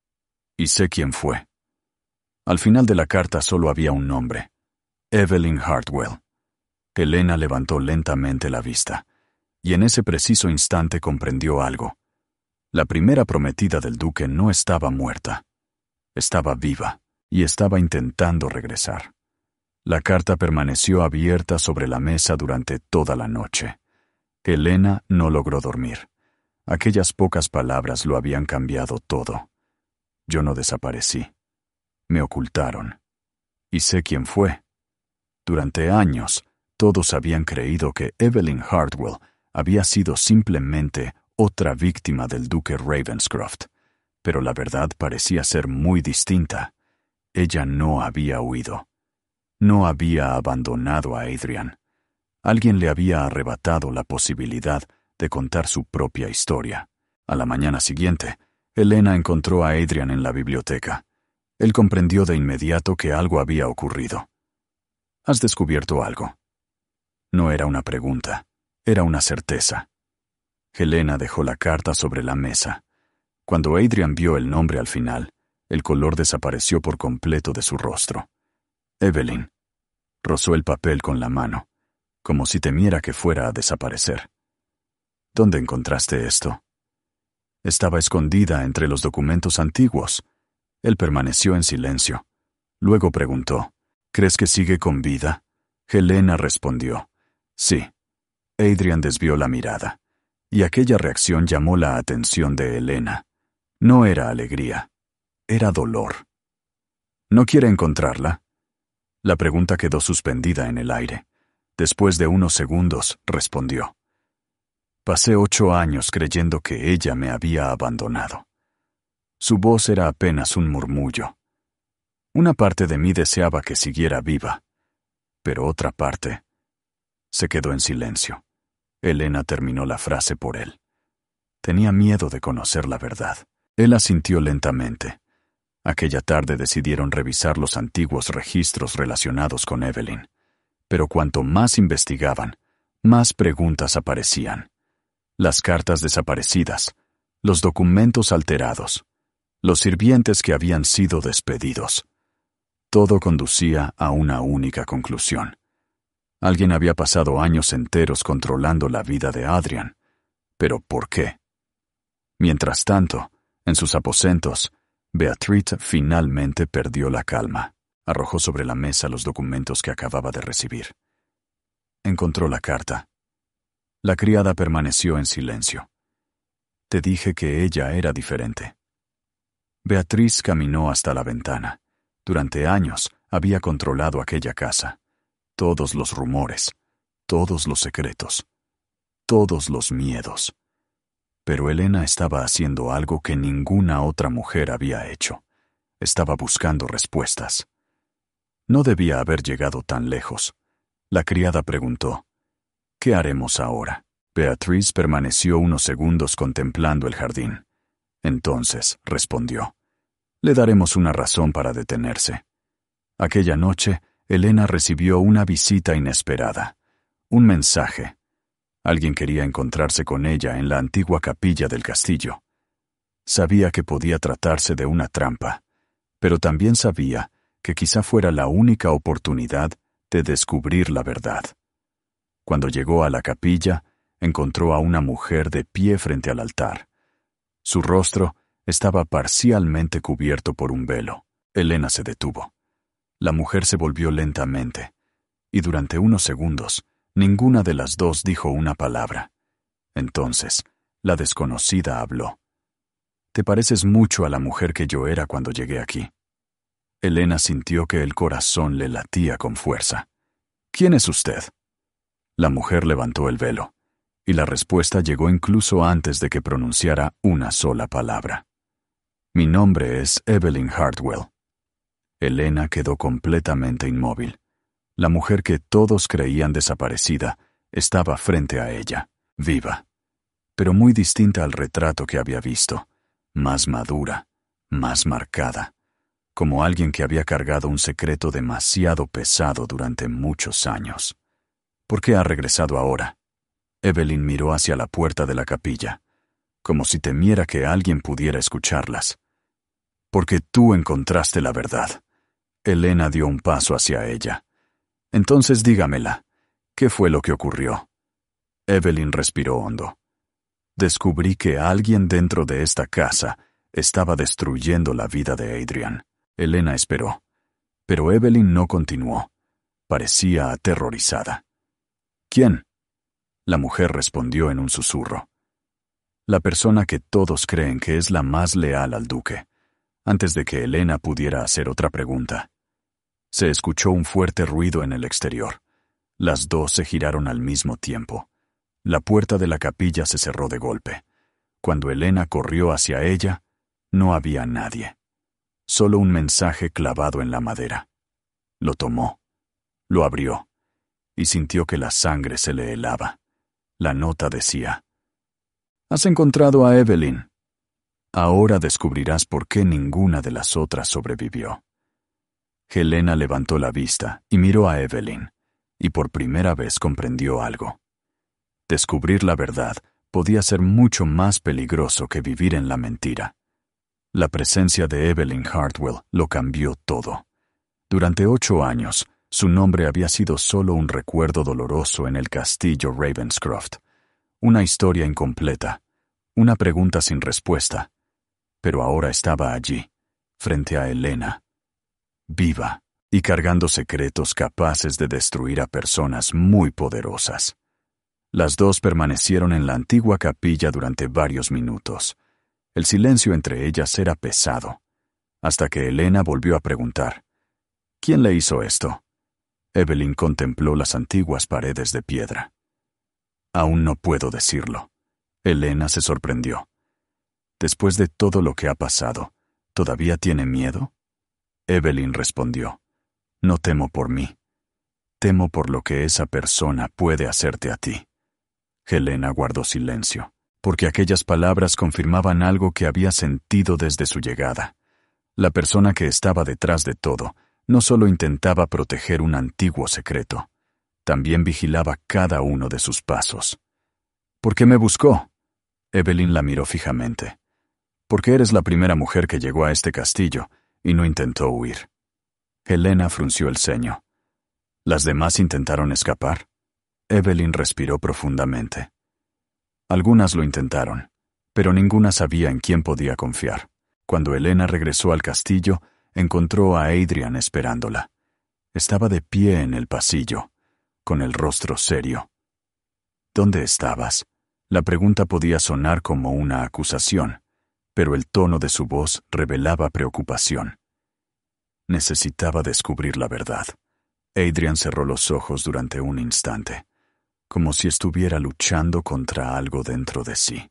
Y sé quién fue. Al final de la carta solo había un nombre. Evelyn Hartwell. Helena levantó lentamente la vista, y en ese preciso instante comprendió algo. La primera prometida del duque no estaba muerta. Estaba viva, y estaba intentando regresar. La carta permaneció abierta sobre la mesa durante toda la noche. Elena no logró dormir. Aquellas pocas palabras lo habían cambiado todo. Yo no desaparecí. Me ocultaron. Y sé quién fue. Durante años, todos habían creído que Evelyn Hartwell había sido simplemente otra víctima del duque Ravenscroft, pero la verdad parecía ser muy distinta. Ella no había huido. No había abandonado a Adrian. Alguien le había arrebatado la posibilidad de contar su propia historia. A la mañana siguiente, Elena encontró a Adrian en la biblioteca. Él comprendió de inmediato que algo había ocurrido. ¿Has descubierto algo? No era una pregunta, era una certeza. Helena dejó la carta sobre la mesa. Cuando Adrian vio el nombre al final, el color desapareció por completo de su rostro. Evelyn. Rozó el papel con la mano, como si temiera que fuera a desaparecer. ¿Dónde encontraste esto? Estaba escondida entre los documentos antiguos. Él permaneció en silencio. Luego preguntó, ¿crees que sigue con vida? Helena respondió, sí. Adrian desvió la mirada, y aquella reacción llamó la atención de Helena. No era alegría, era dolor. ¿No quiere encontrarla? La pregunta quedó suspendida en el aire. Después de unos segundos, respondió. Pasé 8 años creyendo que ella me había abandonado. Su voz era apenas un murmullo. Una parte de mí deseaba que siguiera viva, pero otra parte se quedó en silencio. Helena terminó la frase por él. Tenía miedo de conocer la verdad. Él asintió lentamente. Aquella tarde decidieron revisar los antiguos registros relacionados con Evelyn. Pero cuanto más investigaban, más preguntas aparecían. Las cartas desaparecidas, los documentos alterados, los sirvientes que habían sido despedidos. Todo conducía a una única conclusión. Alguien había pasado años enteros controlando la vida de Adrian. ¿Pero por qué? Mientras tanto, en sus aposentos, Beatrice finalmente perdió la calma. Arrojó sobre la mesa los documentos que acababa de recibir. Encontró la carta. La criada permaneció en silencio. Te dije que ella era diferente. Beatriz caminó hasta la ventana. Durante años había controlado aquella casa. Todos los rumores, todos los secretos, todos los miedos. Pero Helena estaba haciendo algo que ninguna otra mujer había hecho. Estaba buscando respuestas. No debía haber llegado tan lejos. La criada preguntó, ¿qué haremos ahora? Beatriz permaneció unos segundos contemplando el jardín. Entonces respondió, le daremos una razón para detenerse. Aquella noche, Helena recibió una visita inesperada. Un mensaje. Alguien quería encontrarse con ella en la antigua capilla del castillo. Sabía que podía tratarse de una trampa, pero también sabía que quizá fuera la única oportunidad de descubrir la verdad. Cuando llegó a la capilla, encontró a una mujer de pie frente al altar. Su rostro estaba parcialmente cubierto por un velo. Helena se detuvo. La mujer se volvió lentamente, y durante unos segundos, ninguna de las dos dijo una palabra. Entonces, la desconocida habló. «Te pareces mucho a la mujer que yo era cuando llegué aquí». Helena sintió que el corazón le latía con fuerza. «¿Quién es usted?» La mujer levantó el velo, y la respuesta llegó incluso antes de que pronunciara una sola palabra. «Mi nombre es Evelyn Hartwell». Helena quedó completamente inmóvil. La mujer que todos creían desaparecida estaba frente a ella, viva, pero muy distinta al retrato que había visto, más madura, más marcada, como alguien que había cargado un secreto demasiado pesado durante muchos años. ¿Por qué ha regresado ahora? Evelyn miró hacia la puerta de la capilla, como si temiera que alguien pudiera escucharlas. «Porque tú encontraste la verdad». Helena dio un paso hacia ella. «Entonces dígamela, ¿qué fue lo que ocurrió?» Evelyn respiró hondo. «Descubrí que alguien dentro de esta casa estaba destruyendo la vida de Adrian». Helena esperó, pero Evelyn no continuó. Parecía aterrorizada. «¿Quién?» La mujer respondió en un susurro. La persona que todos creen que es la más leal al duque. Antes de que Elena pudiera hacer otra pregunta, se escuchó un fuerte ruido en el exterior. Las dos se giraron al mismo tiempo. La puerta de la capilla se cerró de golpe. Cuando Elena corrió hacia ella, no había nadie. Solo un mensaje clavado en la madera. Lo tomó, lo abrió, y sintió que la sangre se le helaba. La nota decía: «Has encontrado a Evelyn. Ahora descubrirás por qué ninguna de las otras sobrevivió». Helena levantó la vista y miró a Evelyn, y por primera vez comprendió algo. Descubrir la verdad podía ser mucho más peligroso que vivir en la mentira. La presencia de Evelyn Hartwell lo cambió todo. Durante 8 años, su nombre había sido solo un recuerdo doloroso en el castillo Ravenscroft, una historia incompleta, una pregunta sin respuesta. Pero ahora estaba allí, frente a Elena, viva y cargando secretos capaces de destruir a personas muy poderosas. Las dos permanecieron en la antigua capilla durante varios minutos. El silencio entre ellas era pesado, hasta que Elena volvió a preguntar: «¿Quién le hizo esto?». Evelyn contempló las antiguas paredes de piedra. «Aún no puedo decirlo». Elena se sorprendió. «Después de todo lo que ha pasado, ¿todavía tiene miedo?». Evelyn respondió: «No temo por mí. Temo por lo que esa persona puede hacerte a ti». Helena guardó silencio, porque aquellas palabras confirmaban algo que había sentido desde su llegada. La persona que estaba detrás de todo no solo intentaba proteger un antiguo secreto, también vigilaba cada uno de sus pasos. «¿Por qué me buscó?». Evelyn la miró fijamente. «Porque eres la primera mujer que llegó a este castillo y no intentó huir». Helena frunció el ceño. «¿Las demás intentaron escapar?». Evelyn respiró profundamente. Algunas lo intentaron, pero ninguna sabía en quién podía confiar. Cuando Helena regresó al castillo, encontró a Adrian esperándola. Estaba de pie en el pasillo, con el rostro serio. «¿Dónde estabas?». La pregunta podía sonar como una acusación, pero el tono de su voz revelaba preocupación. Necesitaba descubrir la verdad. Adrian cerró los ojos durante un instante, como si estuviera luchando contra algo dentro de sí.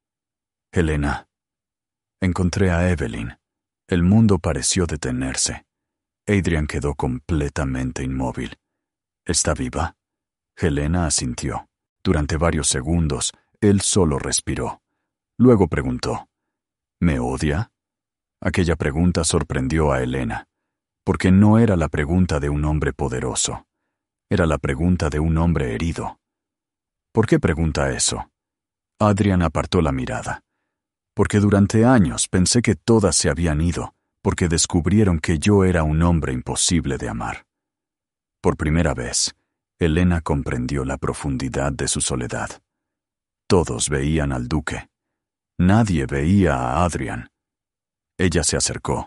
«Helena, encontré a Evelyn». El mundo pareció detenerse. Adrian quedó completamente inmóvil. «¿Está viva?». Helena asintió. Durante varios segundos, él solo respiró. Luego preguntó: «¿Me odia?». Aquella pregunta sorprendió a Helena, porque no era la pregunta de un hombre poderoso. Era la pregunta de un hombre herido. «¿Por qué pregunta eso?». Adrian apartó la mirada. «Porque durante años pensé que todas se habían ido, porque descubrieron que yo era un hombre imposible de amar». Por primera vez, Helena comprendió la profundidad de su soledad. Todos veían al duque. Nadie veía a Adrian. Ella se acercó.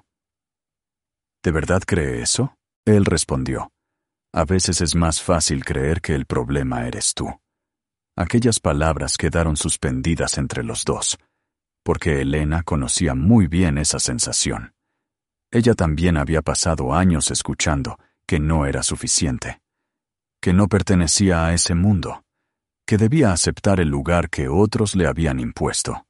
«¿De verdad cree eso?». Él respondió: «A veces es más fácil creer que el problema eres tú». Aquellas palabras quedaron suspendidas entre los dos, porque Helena conocía muy bien esa sensación. Ella también había pasado años escuchando que no era suficiente, que no pertenecía a ese mundo, que debía aceptar el lugar que otros le habían impuesto.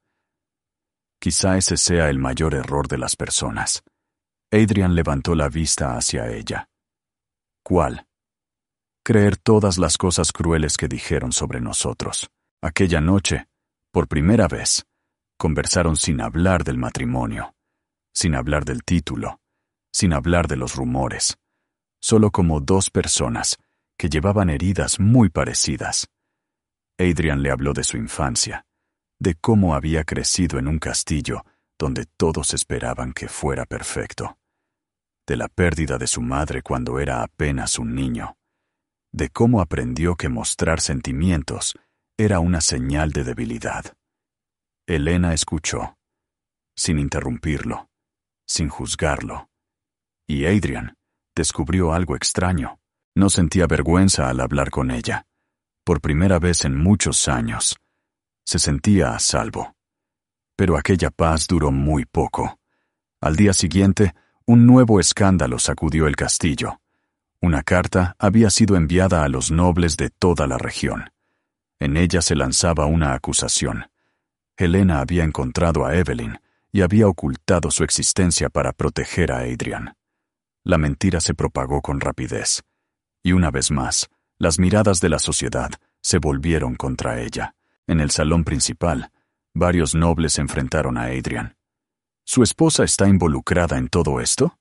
Quizá ese sea el mayor error de las personas. Adrian levantó la vista hacia ella. «¿Cuál?». «Creer todas las cosas crueles que dijeron sobre nosotros. Aquella noche, por primera vez, conversaron sin hablar del matrimonio, sin hablar del título, sin hablar de los rumores, solo como dos personas que llevaban heridas muy parecidas. Adrian le habló de su infancia, de cómo había crecido en un castillo donde todos esperaban que fuera perfecto, de la pérdida de su madre cuando era apenas un niño, de cómo aprendió que mostrar sentimientos era una señal de debilidad. Helena escuchó, sin interrumpirlo, sin juzgarlo, y Adrian descubrió algo extraño. No sentía vergüenza al hablar con ella. Por primera vez en muchos años, se sentía a salvo. Pero aquella paz duró muy poco. Al día siguiente, un nuevo escándalo sacudió el castillo. Una carta había sido enviada a los nobles de toda la región. En ella se lanzaba una acusación. Helena había encontrado a Evelyn y había ocultado su existencia para proteger a Adrian. La mentira se propagó con rapidez. Y una vez más, las miradas de la sociedad se volvieron contra ella. En el salón principal, varios nobles enfrentaron a Adrian. ¿Su esposa está involucrada en todo esto?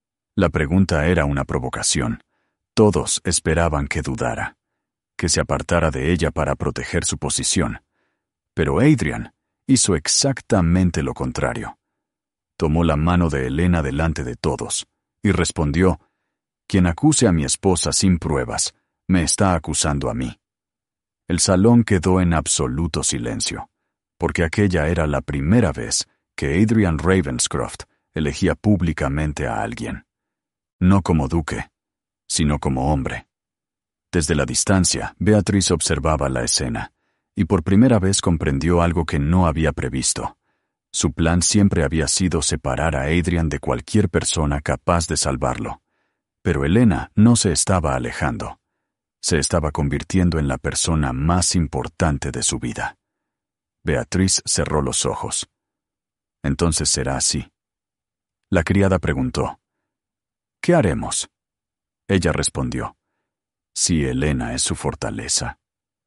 La pregunta era una provocación. Todos esperaban que dudara, que se apartara de ella para proteger su posición. Pero Adrian hizo exactamente lo contrario. Tomó la mano de Helena delante de todos y respondió: «Quien acuse a mi esposa sin pruebas, me está acusando a mí». El salón quedó en absoluto silencio, porque aquella era la primera vez que Adrian Ravenscroft elegía públicamente a alguien. No como duque, sino como hombre. Desde la distancia, Beatriz observaba la escena, y por primera vez comprendió algo que no había previsto. Su plan siempre había sido separar a Adrian de cualquier persona capaz de salvarlo. Pero Helena no se estaba alejando. Se estaba convirtiendo en la persona más importante de su vida. Beatriz cerró los ojos. «Entonces será así». La criada preguntó: «¿Qué haremos?». Ella respondió: «Si Helena es su fortaleza».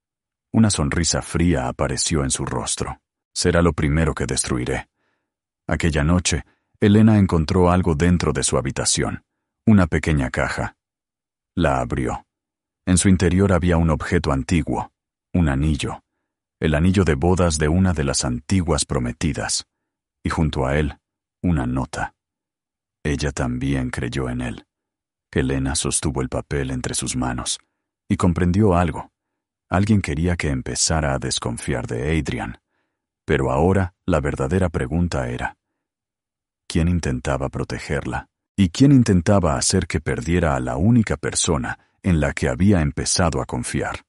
Una sonrisa fría apareció en su rostro. «Será lo primero que destruiré». Aquella noche, Helena encontró algo dentro de su habitación, una pequeña caja. La abrió. En su interior había un objeto antiguo, un anillo, el anillo de bodas de una de las antiguas prometidas, y junto a él, una nota. Ella también creyó en él. Helena sostuvo el papel entre sus manos y comprendió algo. Alguien quería que empezara a desconfiar de Adrian. Pero ahora la verdadera pregunta era: ¿quién intentaba protegerla? ¿Y quién intentaba hacer que perdiera a la única persona en la que había empezado a confiar?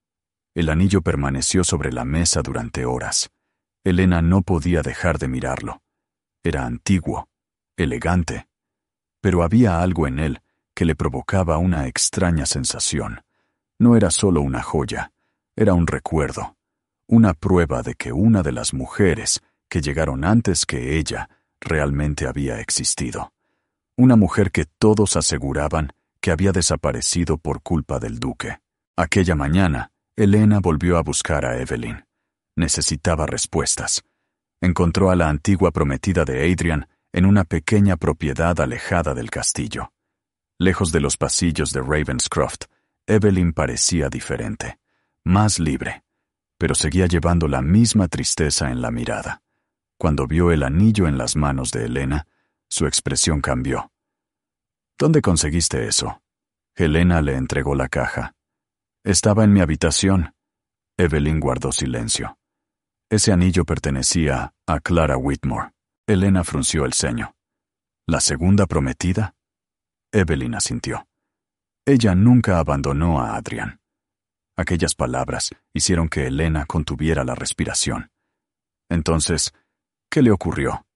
El anillo permaneció sobre la mesa durante horas. Helena no podía dejar de mirarlo. Era antiguo, elegante, pero había algo en él que le provocaba una extraña sensación. No era solo una joya, era un recuerdo, una prueba de que una de las mujeres que llegaron antes que ella realmente había existido. Una mujer que todos aseguraban que había desaparecido por culpa del duque. Aquella mañana, Helena volvió a buscar a Evelyn. Necesitaba respuestas. Encontró a la antigua prometida de Adrian en una pequeña propiedad alejada del castillo. Lejos de los pasillos de Ravenscroft, Evelyn parecía diferente, más libre, pero seguía llevando la misma tristeza en la mirada. Cuando vio el anillo en las manos de Helena, su expresión cambió. «¿Dónde conseguiste eso?». Helena le entregó la caja. «Estaba en mi habitación». Evelyn guardó silencio. Ese anillo pertenecía a Clara Whitmore. Helena frunció el ceño. ¿La segunda prometida? Evelyn asintió. Ella nunca abandonó a Adrian. Aquellas palabras hicieron que Helena contuviera la respiración. Entonces, ¿qué le ocurrió?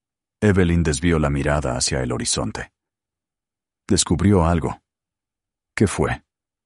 Evelyn desvió la mirada hacia el horizonte. Descubrió algo. ¿Qué fue?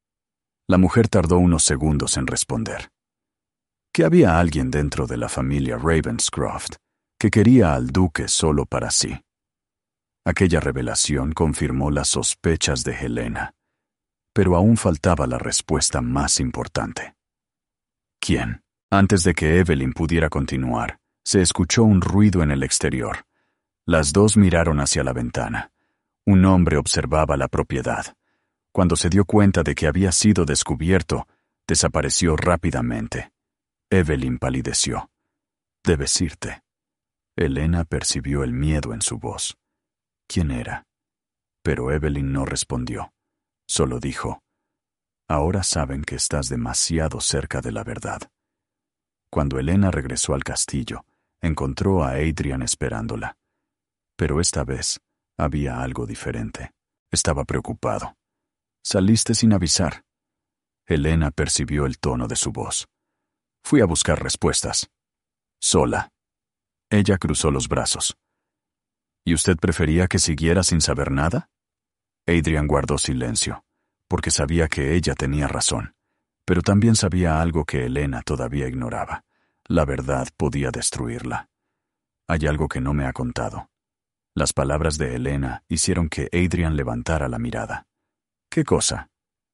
La mujer tardó unos segundos en responder. Que había alguien dentro de la familia Ravenscroft que quería al duque solo para sí. Aquella revelación confirmó las sospechas de Helena, pero aún faltaba la respuesta más importante. ¿Quién? Antes de que Evelyn pudiera continuar, se escuchó un ruido en el exterior. Las dos miraron hacia la ventana. Un hombre observaba la propiedad. Cuando se dio cuenta de que había sido descubierto, desapareció rápidamente. Evelyn palideció. «Debes irte». Helena percibió el miedo en su voz. ¿Quién era? Pero Evelyn no respondió. Solo dijo: «Ahora saben que estás demasiado cerca de la verdad». Cuando Helena regresó al castillo, encontró a Adrian esperándola. Pero esta vez había algo diferente. Estaba preocupado. «Saliste sin avisar». Helena percibió el tono de su voz. Fui a buscar respuestas. Sola. Ella cruzó los brazos. ¿Y usted prefería que siguiera sin saber nada? Adrian guardó silencio, porque sabía que ella tenía razón, pero también sabía algo que Helena todavía ignoraba. La verdad podía destruirla. Hay algo que no me ha contado. Las palabras de Helena hicieron que Adrian levantara la mirada. ¿Qué cosa?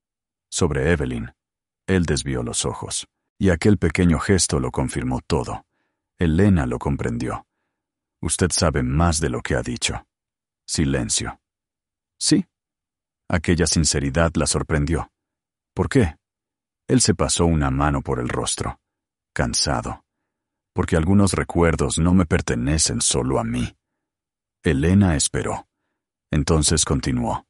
Sobre Evelyn. Él desvió los ojos, y aquel pequeño gesto lo confirmó todo. Helena lo comprendió. Usted sabe más de lo que ha dicho. Silencio. Sí. Aquella sinceridad la sorprendió. ¿Por qué? Él se pasó una mano por el rostro. Cansado. Porque algunos recuerdos no me pertenecen solo a mí. Helena esperó. Entonces continuó.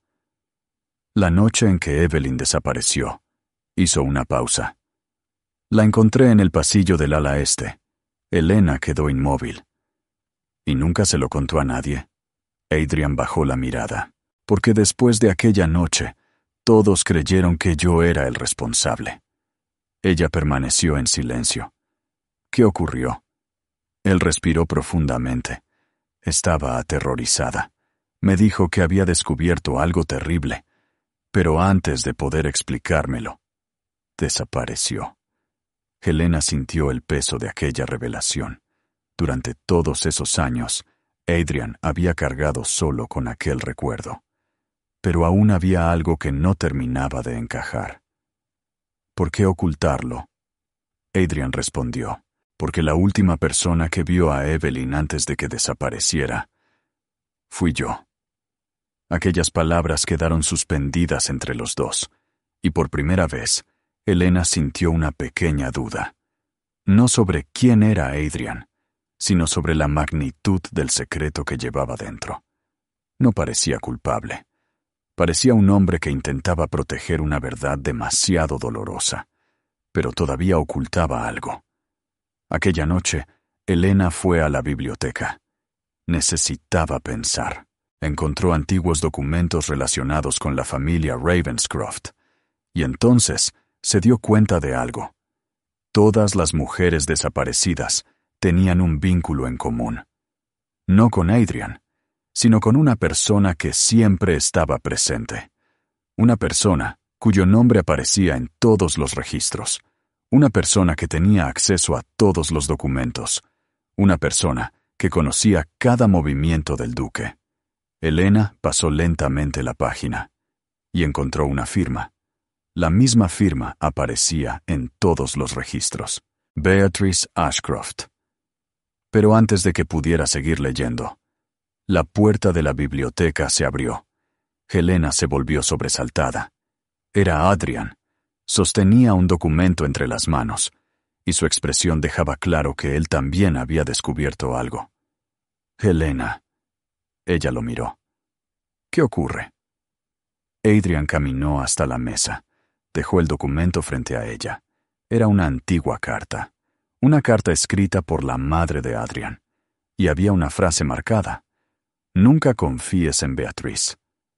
La noche en que Evelyn desapareció, hizo una pausa. La encontré en el pasillo del ala este. Helena quedó inmóvil. ¿Y nunca se lo contó a nadie? Adrian bajó la mirada, porque después de aquella noche, todos creyeron que yo era el responsable. Ella permaneció en silencio. ¿Qué ocurrió? Él respiró profundamente. Estaba aterrorizada. Me dijo que había descubierto algo terrible, pero antes de poder explicármelo, desapareció. Helena sintió el peso de aquella revelación. Durante todos esos años, Adrian había cargado solo con aquel recuerdo. Pero aún había algo que no terminaba de encajar. ¿Por qué ocultarlo? Adrian respondió, porque la última persona que vio a Evelyn antes de que desapareciera fui yo. Aquellas palabras quedaron suspendidas entre los dos, y por primera vez, Helena sintió una pequeña duda. No sobre quién era Adrian, sino sobre la magnitud del secreto que llevaba dentro. No parecía culpable. Parecía un hombre que intentaba proteger una verdad demasiado dolorosa, pero todavía ocultaba algo. Aquella noche, Helena fue a la biblioteca. Necesitaba pensar. Encontró antiguos documentos relacionados con la familia Ravenscroft, y entonces se dio cuenta de algo. Todas las mujeres desaparecidas tenían un vínculo en común. No con Adrian, sino con una persona que siempre estaba presente. Una persona cuyo nombre aparecía en todos los registros. Una persona que tenía acceso a todos los documentos. Una persona que conocía cada movimiento del duque. Helena pasó lentamente la página y encontró una firma. La misma firma aparecía en todos los registros. Beatrice Ashcroft. Pero antes de que pudiera seguir leyendo, la puerta de la biblioteca se abrió. Helena se volvió sobresaltada. Era Adrian. Sostenía un documento entre las manos, y su expresión dejaba claro que él también había descubierto algo. Helena. Ella lo miró. ¿Qué ocurre? Adrian caminó hasta la mesa. Dejó el documento frente a ella. Era una antigua carta. Una carta escrita por la madre de Adrian. Y había una frase marcada. Nunca confíes en Beatriz.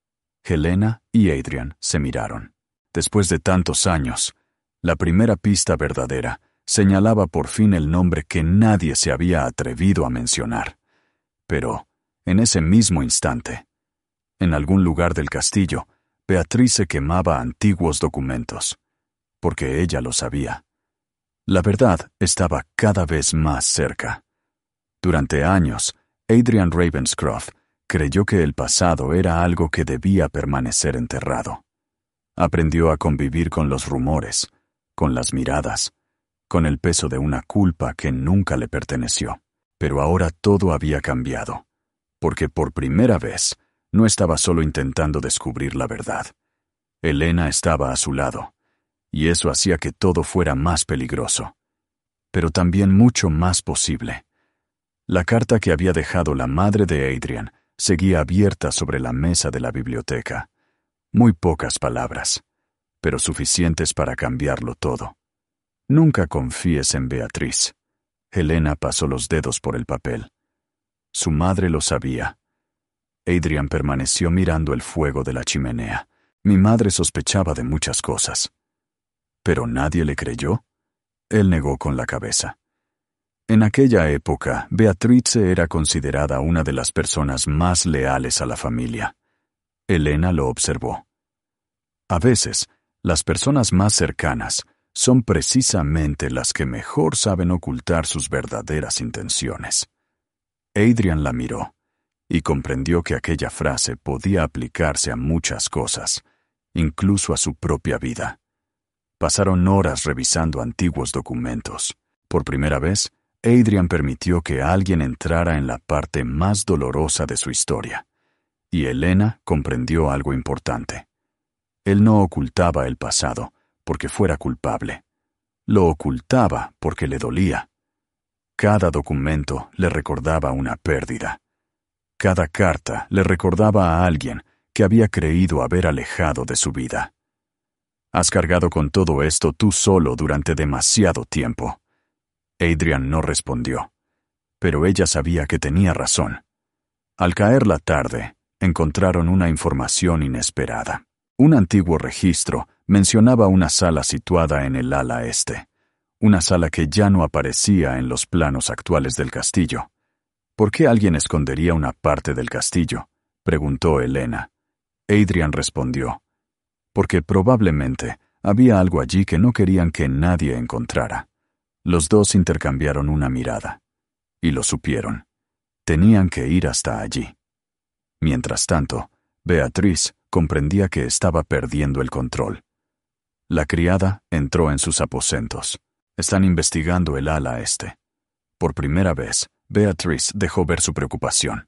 Helena y Adrian se miraron. Después de tantos años, la primera pista verdadera señalaba por fin el nombre que nadie se había atrevido a mencionar. Pero, en ese mismo instante, en algún lugar del castillo, Beatrice quemaba antiguos documentos, porque ella lo sabía. La verdad estaba cada vez más cerca. Durante años, Adrian Ravenscroft creyó que el pasado era algo que debía permanecer enterrado. Aprendió a convivir con los rumores, con las miradas, con el peso de una culpa que nunca le perteneció. Pero ahora todo había cambiado, porque por primera vez no estaba solo intentando descubrir la verdad. Helena estaba a su lado, y eso hacía que todo fuera más peligroso, pero también mucho más posible. La carta que había dejado la madre de Adrian seguía abierta sobre la mesa de la biblioteca. Muy pocas palabras, pero suficientes para cambiarlo todo. Nunca confíes en Beatriz. Helena pasó los dedos por el papel. Su madre lo sabía. Adrian permaneció mirando el fuego de la chimenea. Mi madre sospechaba de muchas cosas. ¿Pero nadie le creyó? Él negó con la cabeza. En aquella época, Beatrice era considerada una de las personas más leales a la familia. Elena lo observó. A veces, las personas más cercanas son precisamente las que mejor saben ocultar sus verdaderas intenciones. Adrian la miró y comprendió que aquella frase podía aplicarse a muchas cosas, incluso a su propia vida. Pasaron horas revisando antiguos documentos. Por primera vez, Adrian permitió que alguien entrara en la parte más dolorosa de su historia. Y Elena comprendió algo importante. Él no ocultaba el pasado porque fuera culpable. Lo ocultaba porque le dolía. Cada documento le recordaba una pérdida. Cada carta le recordaba a alguien que había creído haber alejado de su vida. Has cargado con todo esto tú solo durante demasiado tiempo. Adrian no respondió, pero ella sabía que tenía razón. Al caer la tarde, encontraron una información inesperada. Un antiguo registro mencionaba una sala situada en el ala este, una sala que ya no aparecía en los planos actuales del castillo. ¿Por qué alguien escondería una parte del castillo?, preguntó Elena. Adrian respondió, porque probablemente había algo allí que no querían que nadie encontrara. Los dos intercambiaron una mirada, y lo supieron. Tenían que ir hasta allí. Mientras tanto, Beatriz comprendía que estaba perdiendo el control. La criada entró en sus aposentos. Están investigando el ala este. Por primera vez, Beatriz dejó ver su preocupación.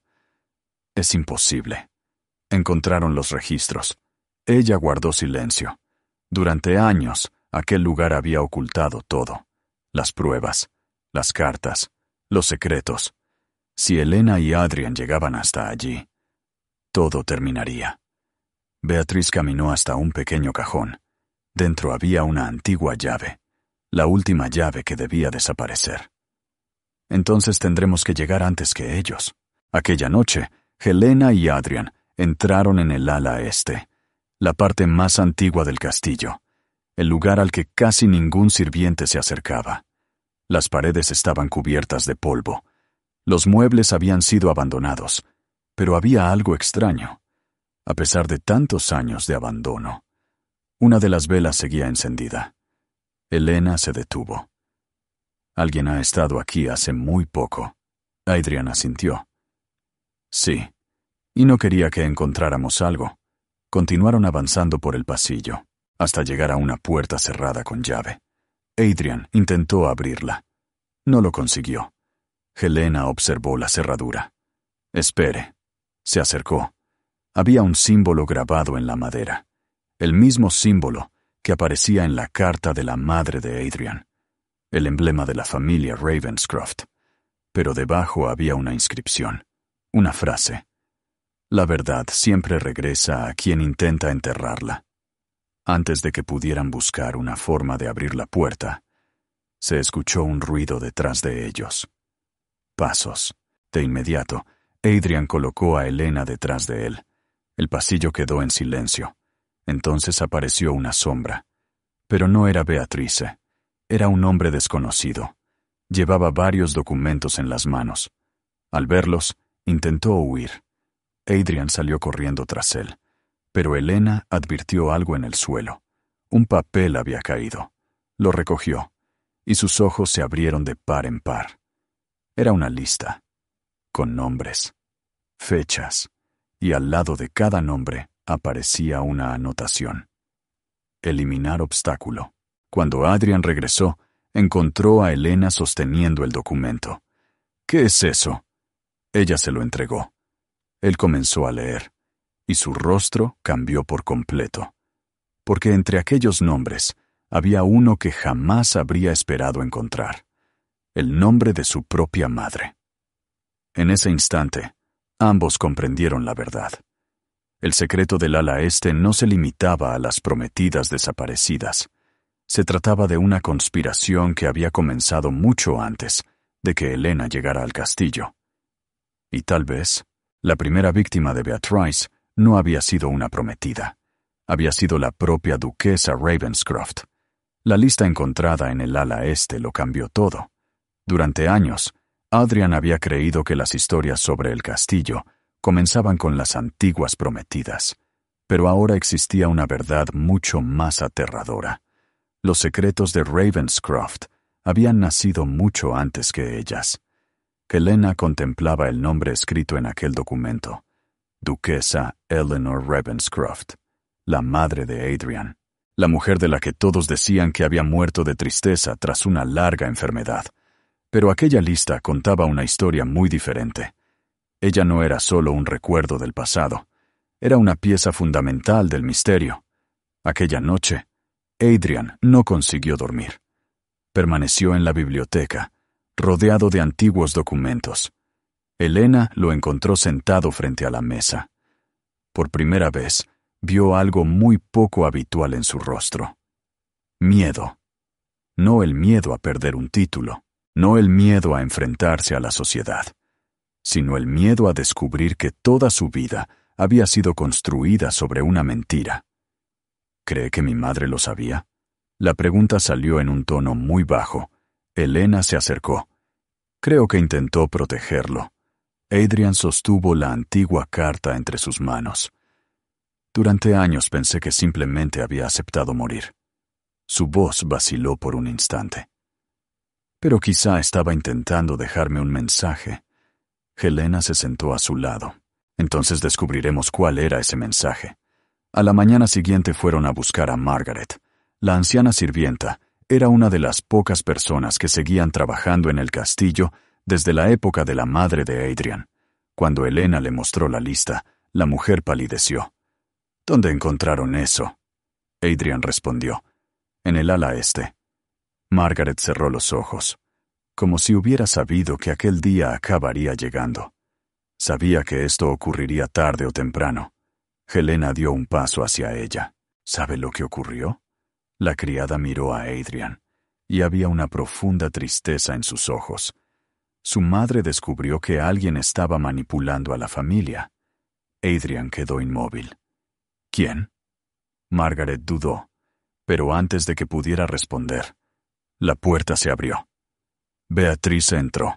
Es imposible. Encontraron los registros. Ella guardó silencio. Durante años, aquel lugar había ocultado todo. Las pruebas, las cartas, los secretos. Si Elena y Adrian llegaban hasta allí, todo terminaría. Beatriz caminó hasta un pequeño cajón. Dentro había una antigua llave, la última llave que debía desaparecer. Entonces tendremos que llegar antes que ellos. Aquella noche, Helena y Adrian entraron en el ala este, la parte más antigua del castillo, el lugar al que casi ningún sirviente se acercaba. Las paredes estaban cubiertas de polvo. Los muebles habían sido abandonados, pero había algo extraño. A pesar de tantos años de abandono, una de las velas seguía encendida. Elena se detuvo. Alguien ha estado aquí hace muy poco. Adrian asintió. Sí, y no quería que encontráramos algo. Continuaron avanzando por el pasillo, hasta llegar a una puerta cerrada con llave. Adrian intentó abrirla. No lo consiguió. Helena observó la cerradura. Espere. Se acercó. Había un símbolo grabado en la madera. El mismo símbolo que aparecía en la carta de la madre de Adrian. El emblema de la familia Ravenscroft. Pero debajo había una inscripción. Una frase. La verdad siempre regresa a quien intenta enterrarla. Antes de que pudieran buscar una forma de abrir la puerta, se escuchó un ruido detrás de ellos. Pasos. De inmediato, Adrian colocó a Elena detrás de él. El pasillo quedó en silencio. Entonces apareció una sombra. Pero no era Beatrice. Era un hombre desconocido. Llevaba varios documentos en las manos. Al verlos, intentó huir. Adrian salió corriendo tras él. Pero Elena advirtió algo en el suelo. Un papel había caído. Lo recogió, y sus ojos se abrieron de par en par. Era una lista, con nombres, fechas, y al lado de cada nombre aparecía una anotación. Eliminar obstáculo. Cuando Adrian regresó, encontró a Elena sosteniendo el documento. ¿Qué es eso? Ella se lo entregó. Él comenzó a leer, y su rostro cambió por completo, porque entre aquellos nombres había uno que jamás habría esperado encontrar, el nombre de su propia madre. En ese instante, ambos comprendieron la verdad. El secreto del ala este no se limitaba a las prometidas desaparecidas. Se trataba de una conspiración que había comenzado mucho antes de que Elena llegara al castillo. Y tal vez, la primera víctima de Beatrice no había sido una prometida. Había sido la propia duquesa Ravenscroft. La lista encontrada en el ala este lo cambió todo. Durante años, Adrian había creído que las historias sobre el castillo comenzaban con las antiguas prometidas, pero ahora existía una verdad mucho más aterradora. Los secretos de Ravenscroft habían nacido mucho antes que ellas. Helena contemplaba el nombre escrito en aquel documento: Duquesa Eleanor Ravenscroft, la madre de Adrian, la mujer de la que todos decían que había muerto de tristeza tras una larga enfermedad. Pero aquella lista contaba una historia muy diferente. Ella no era solo un recuerdo del pasado, era una pieza fundamental del misterio. Aquella noche, Adrian no consiguió dormir. Permaneció en la biblioteca, rodeado de antiguos documentos. Helena lo encontró sentado frente a la mesa. Por primera vez, vio algo muy poco habitual en su rostro. Miedo. No el miedo a perder un título, no el miedo a enfrentarse a la sociedad, sino el miedo a descubrir que toda su vida había sido construida sobre una mentira. ¿Cree que mi madre lo sabía? La pregunta salió en un tono muy bajo. Helena se acercó. Creo que intentó protegerlo. Adrian sostuvo la antigua carta entre sus manos. Durante años pensé que simplemente había aceptado morir. Su voz vaciló por un instante. Pero quizá estaba intentando dejarme un mensaje. Helena se sentó a su lado. Entonces descubriremos cuál era ese mensaje. A la mañana siguiente fueron a buscar a Margaret. La anciana sirvienta era una de las pocas personas que seguían trabajando en el castillo desde la época de la madre de Adrian. Cuando Helena le mostró la lista, la mujer palideció. ¿Dónde encontraron eso? Adrian respondió. En el ala este. Margaret cerró los ojos, como si hubiera sabido que aquel día acabaría llegando. Sabía que esto ocurriría tarde o temprano. Helena dio un paso hacia ella. ¿Sabe lo que ocurrió? La criada miró a Adrian, y había una profunda tristeza en sus ojos. Su madre descubrió que alguien estaba manipulando a la familia. Adrian quedó inmóvil. ¿Quién? Margaret dudó, pero antes de que pudiera responder, la puerta se abrió. Beatriz entró.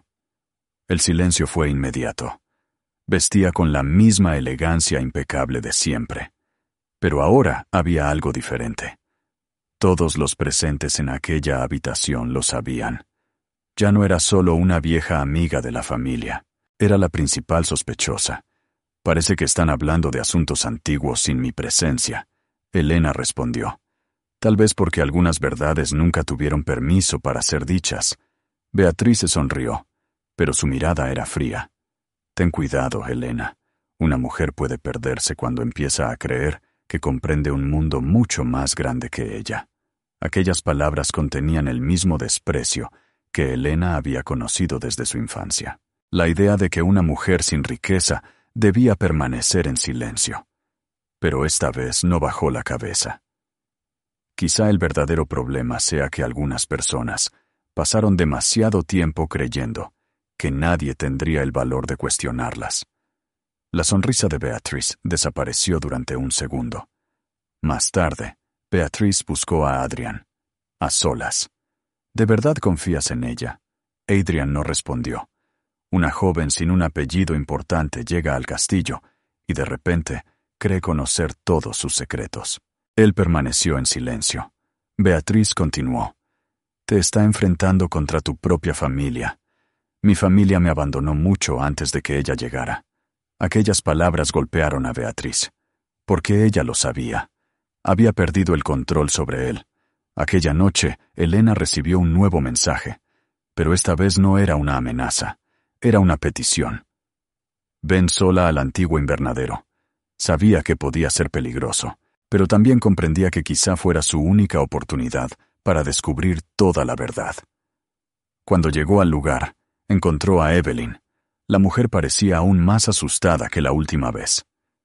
El silencio fue inmediato. Vestía con la misma elegancia impecable de siempre. Pero ahora había algo diferente. Todos los presentes en aquella habitación lo sabían. Ya no era solo una vieja amiga de la familia, era la principal sospechosa. Parece que están hablando de asuntos antiguos sin mi presencia, Helena respondió. Tal vez porque algunas verdades nunca tuvieron permiso para ser dichas. Beatriz se sonrió, pero su mirada era fría. Ten cuidado, Helena. Una mujer puede perderse cuando empieza a creer que comprende un mundo mucho más grande que ella. Aquellas palabras contenían el mismo desprecio que Helena había conocido desde su infancia. La idea de que una mujer sin riqueza debía permanecer en silencio. Pero esta vez no bajó la cabeza. Quizá el verdadero problema sea que algunas personas pasaron demasiado tiempo creyendo que nadie tendría el valor de cuestionarlas. La sonrisa de Beatriz desapareció durante un segundo. Más tarde, Beatriz buscó a Adrian, a solas. ¿De verdad confías en ella? Adrian no respondió. Una joven sin un apellido importante llega al castillo y de repente cree conocer todos sus secretos. Él permaneció en silencio. Beatriz continuó. Te está enfrentando contra tu propia familia. Mi familia me abandonó mucho antes de que ella llegara. Aquellas palabras golpearon a Beatriz, porque ella lo sabía. Había perdido el control sobre él. Aquella noche, Helena recibió un nuevo mensaje, pero esta vez no era una amenaza, era una petición. Ven sola al antiguo invernadero. Sabía que podía ser peligroso, pero también comprendía que quizá fuera su única oportunidad para descubrir toda la verdad. Cuando llegó al lugar, encontró a Evelyn. La mujer parecía aún más asustada que la última vez.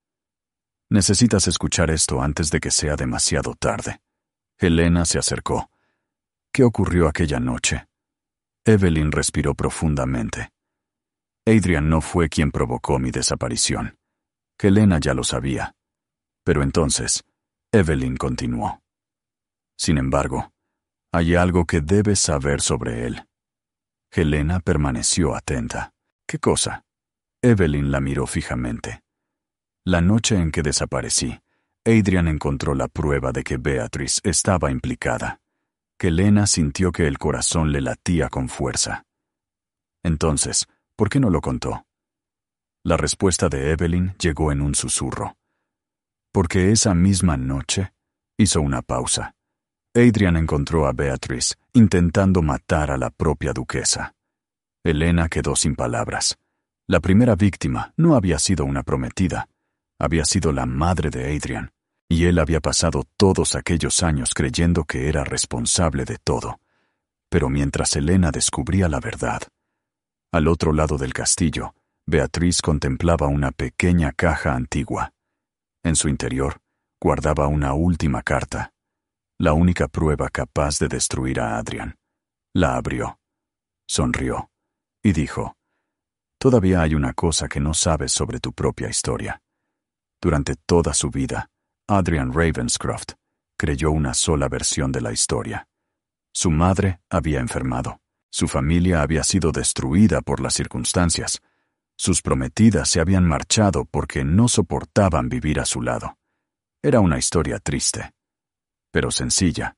Necesitas escuchar esto antes de que sea demasiado tarde. Helena se acercó. ¿Qué ocurrió aquella noche? Evelyn respiró profundamente. Adrian no fue quien provocó mi desaparición. Helena ya lo sabía. Pero entonces, Evelyn continuó. Sin embargo, Hay algo que debes saber sobre él. Helena permaneció atenta. ¿Qué cosa? Evelyn la miró fijamente. La noche en que desaparecí, Adrian encontró la prueba de que Beatrice estaba implicada. Helena sintió que el corazón le latía con fuerza. Entonces, ¿por qué no lo contó? La respuesta de Evelyn llegó en un susurro. Porque esa misma noche hizo una pausa. Adrian encontró a Beatrice intentando matar a la propia duquesa. Helena quedó sin palabras. La primera víctima no había sido una prometida, había sido la madre de Adrian, y él había pasado todos aquellos años creyendo que era responsable de todo. Pero mientras Helena descubría la verdad, al otro lado del castillo, Beatrice contemplaba una pequeña caja antigua. En su interior, guardaba una última carta, la única prueba capaz de destruir a Adrian. La abrió, sonrió, y dijo: «Todavía hay una cosa que no sabes sobre tu propia historia. Durante toda su vida, Adrian Ravenscroft creyó una sola versión de la historia. Su madre había enfermado. Su familia había sido destruida por las circunstancias. Sus prometidas se habían marchado porque no soportaban vivir a su lado. Era una historia triste, pero sencilla.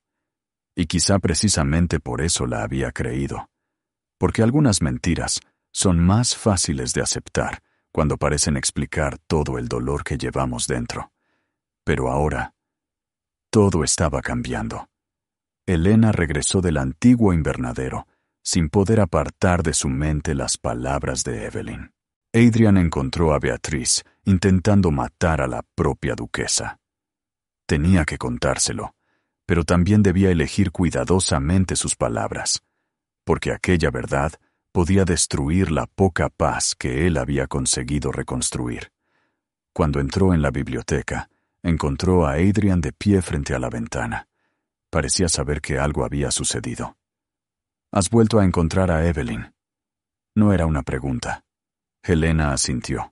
Y quizá precisamente por eso la había creído. Porque algunas mentiras son más fáciles de aceptar cuando parecen explicar todo el dolor que llevamos dentro. Pero ahora, todo estaba cambiando. Helena regresó del antiguo invernadero, sin poder apartar de su mente las palabras de Evelyn. Adrian encontró a Beatrice intentando matar a la propia duquesa. Tenía que contárselo, pero también debía elegir cuidadosamente sus palabras, porque aquella verdad podía destruir la poca paz que él había conseguido reconstruir. Cuando entró en la biblioteca, encontró a Adrian de pie frente a la ventana. Parecía saber que algo había sucedido. «¿Has vuelto a encontrar a Evelyn?» No era una pregunta. Helena asintió.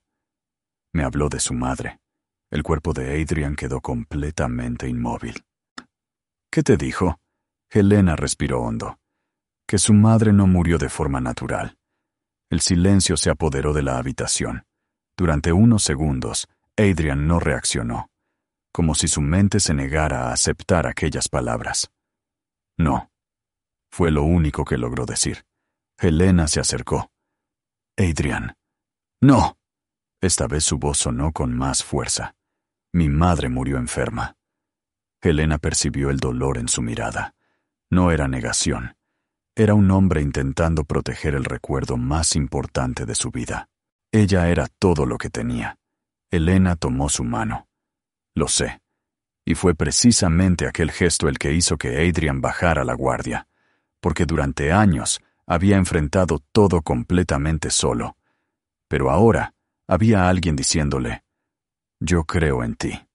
Me habló de su madre. El cuerpo de Adrian quedó completamente inmóvil. «¿Qué te dijo?» Helena respiró hondo. Que su madre no murió de forma natural. El silencio se apoderó de la habitación. Durante unos segundos, Adrian no reaccionó, como si su mente se negara a aceptar aquellas palabras. «No», fue lo único que logró decir. Helena se acercó. «Adrian». «No». Esta vez su voz sonó con más fuerza. «Mi madre murió enferma». Helena percibió el dolor en su mirada. No era negación. Era un hombre intentando proteger el recuerdo más importante de su vida. Ella era todo lo que tenía. Helena tomó su mano. Lo sé. Y fue precisamente aquel gesto el que hizo que Adrian bajara la guardia, porque durante años había enfrentado todo completamente solo. Pero ahora había alguien diciéndole: «Yo creo en ti».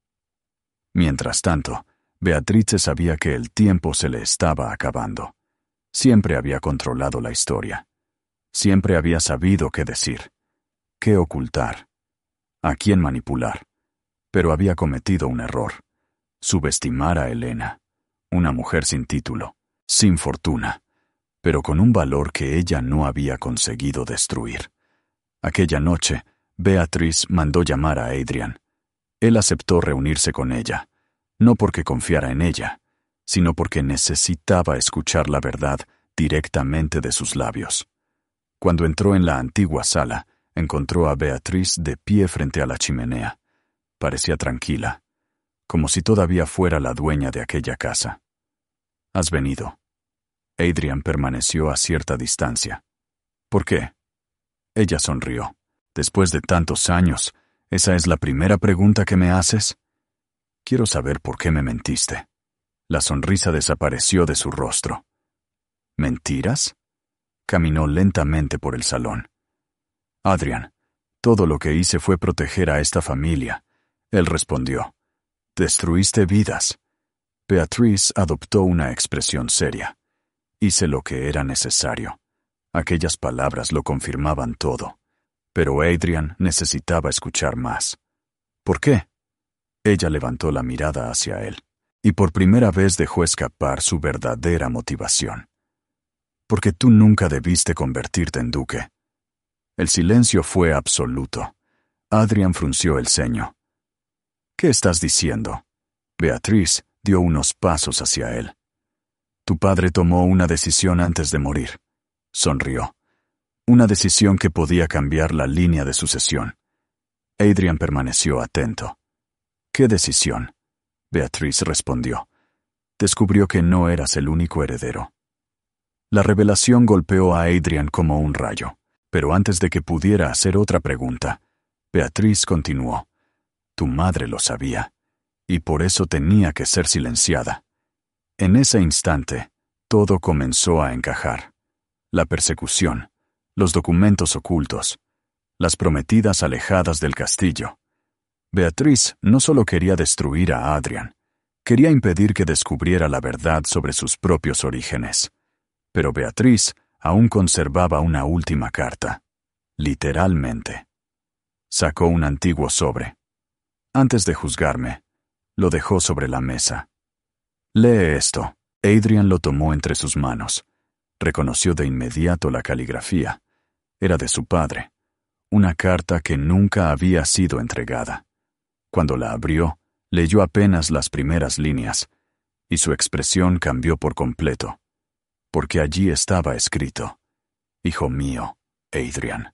Mientras tanto, Beatrice sabía que el tiempo se le estaba acabando. Siempre había controlado la historia. Siempre había sabido qué decir, qué ocultar, a quién manipular. Pero había cometido un error: subestimar a Helena, una mujer sin título, sin fortuna, pero con un valor que ella no había conseguido destruir. Aquella noche, Beatrice mandó llamar a Adrian. Él aceptó reunirse con ella, no porque confiara en ella, sino porque necesitaba escuchar la verdad directamente de sus labios. Cuando entró en la antigua sala, encontró a Beatrice de pie frente a la chimenea. Parecía tranquila, como si todavía fuera la dueña de aquella casa. «¿Has venido?» Adrian permaneció a cierta distancia. «¿Por qué?» Ella sonrió. «Después de tantos años, ¿esa es la primera pregunta que me haces?» «Quiero saber por qué me mentiste». La sonrisa desapareció de su rostro. «¿Mentiras?» Caminó lentamente por el salón. «Adrian, todo lo que hice fue proteger a esta familia». Él respondió: «Destruiste vidas». Beatrice adoptó una expresión seria. «Hice lo que era necesario». Aquellas palabras lo confirmaban todo. Pero Adrian necesitaba escuchar más. «¿Por qué?» Ella levantó la mirada hacia él. Y por primera vez dejó escapar su verdadera motivación. Porque tú nunca debiste convertirte en duque. El silencio fue absoluto. Adrian frunció el ceño. ¿Qué estás diciendo? Beatriz dio unos pasos hacia él. Tu padre tomó una decisión antes de morir. Sonrió. Una decisión que podía cambiar la línea de sucesión. Adrian permaneció atento. ¿Qué decisión? Beatriz respondió. Descubrió que no eras el único heredero. La revelación golpeó a Adrian como un rayo, pero antes de que pudiera hacer otra pregunta, Beatriz continuó. Tu madre lo sabía, y por eso tenía que ser silenciada. En ese instante, todo comenzó a encajar. La persecución, los documentos ocultos, las prometidas alejadas del castillo. Beatriz no solo quería destruir a Adrian, quería impedir que descubriera la verdad sobre sus propios orígenes. Pero Beatriz aún conservaba una última carta. Literalmente. Sacó un antiguo sobre. Antes de juzgarme, lo dejó sobre la mesa. Lee esto. Adrian lo tomó entre sus manos. Reconoció de inmediato la caligrafía. Era de su padre. Una carta que nunca había sido entregada. Cuando la abrió, leyó apenas las primeras líneas, y su expresión cambió por completo. Porque allí estaba escrito: Hijo mío, Adrian.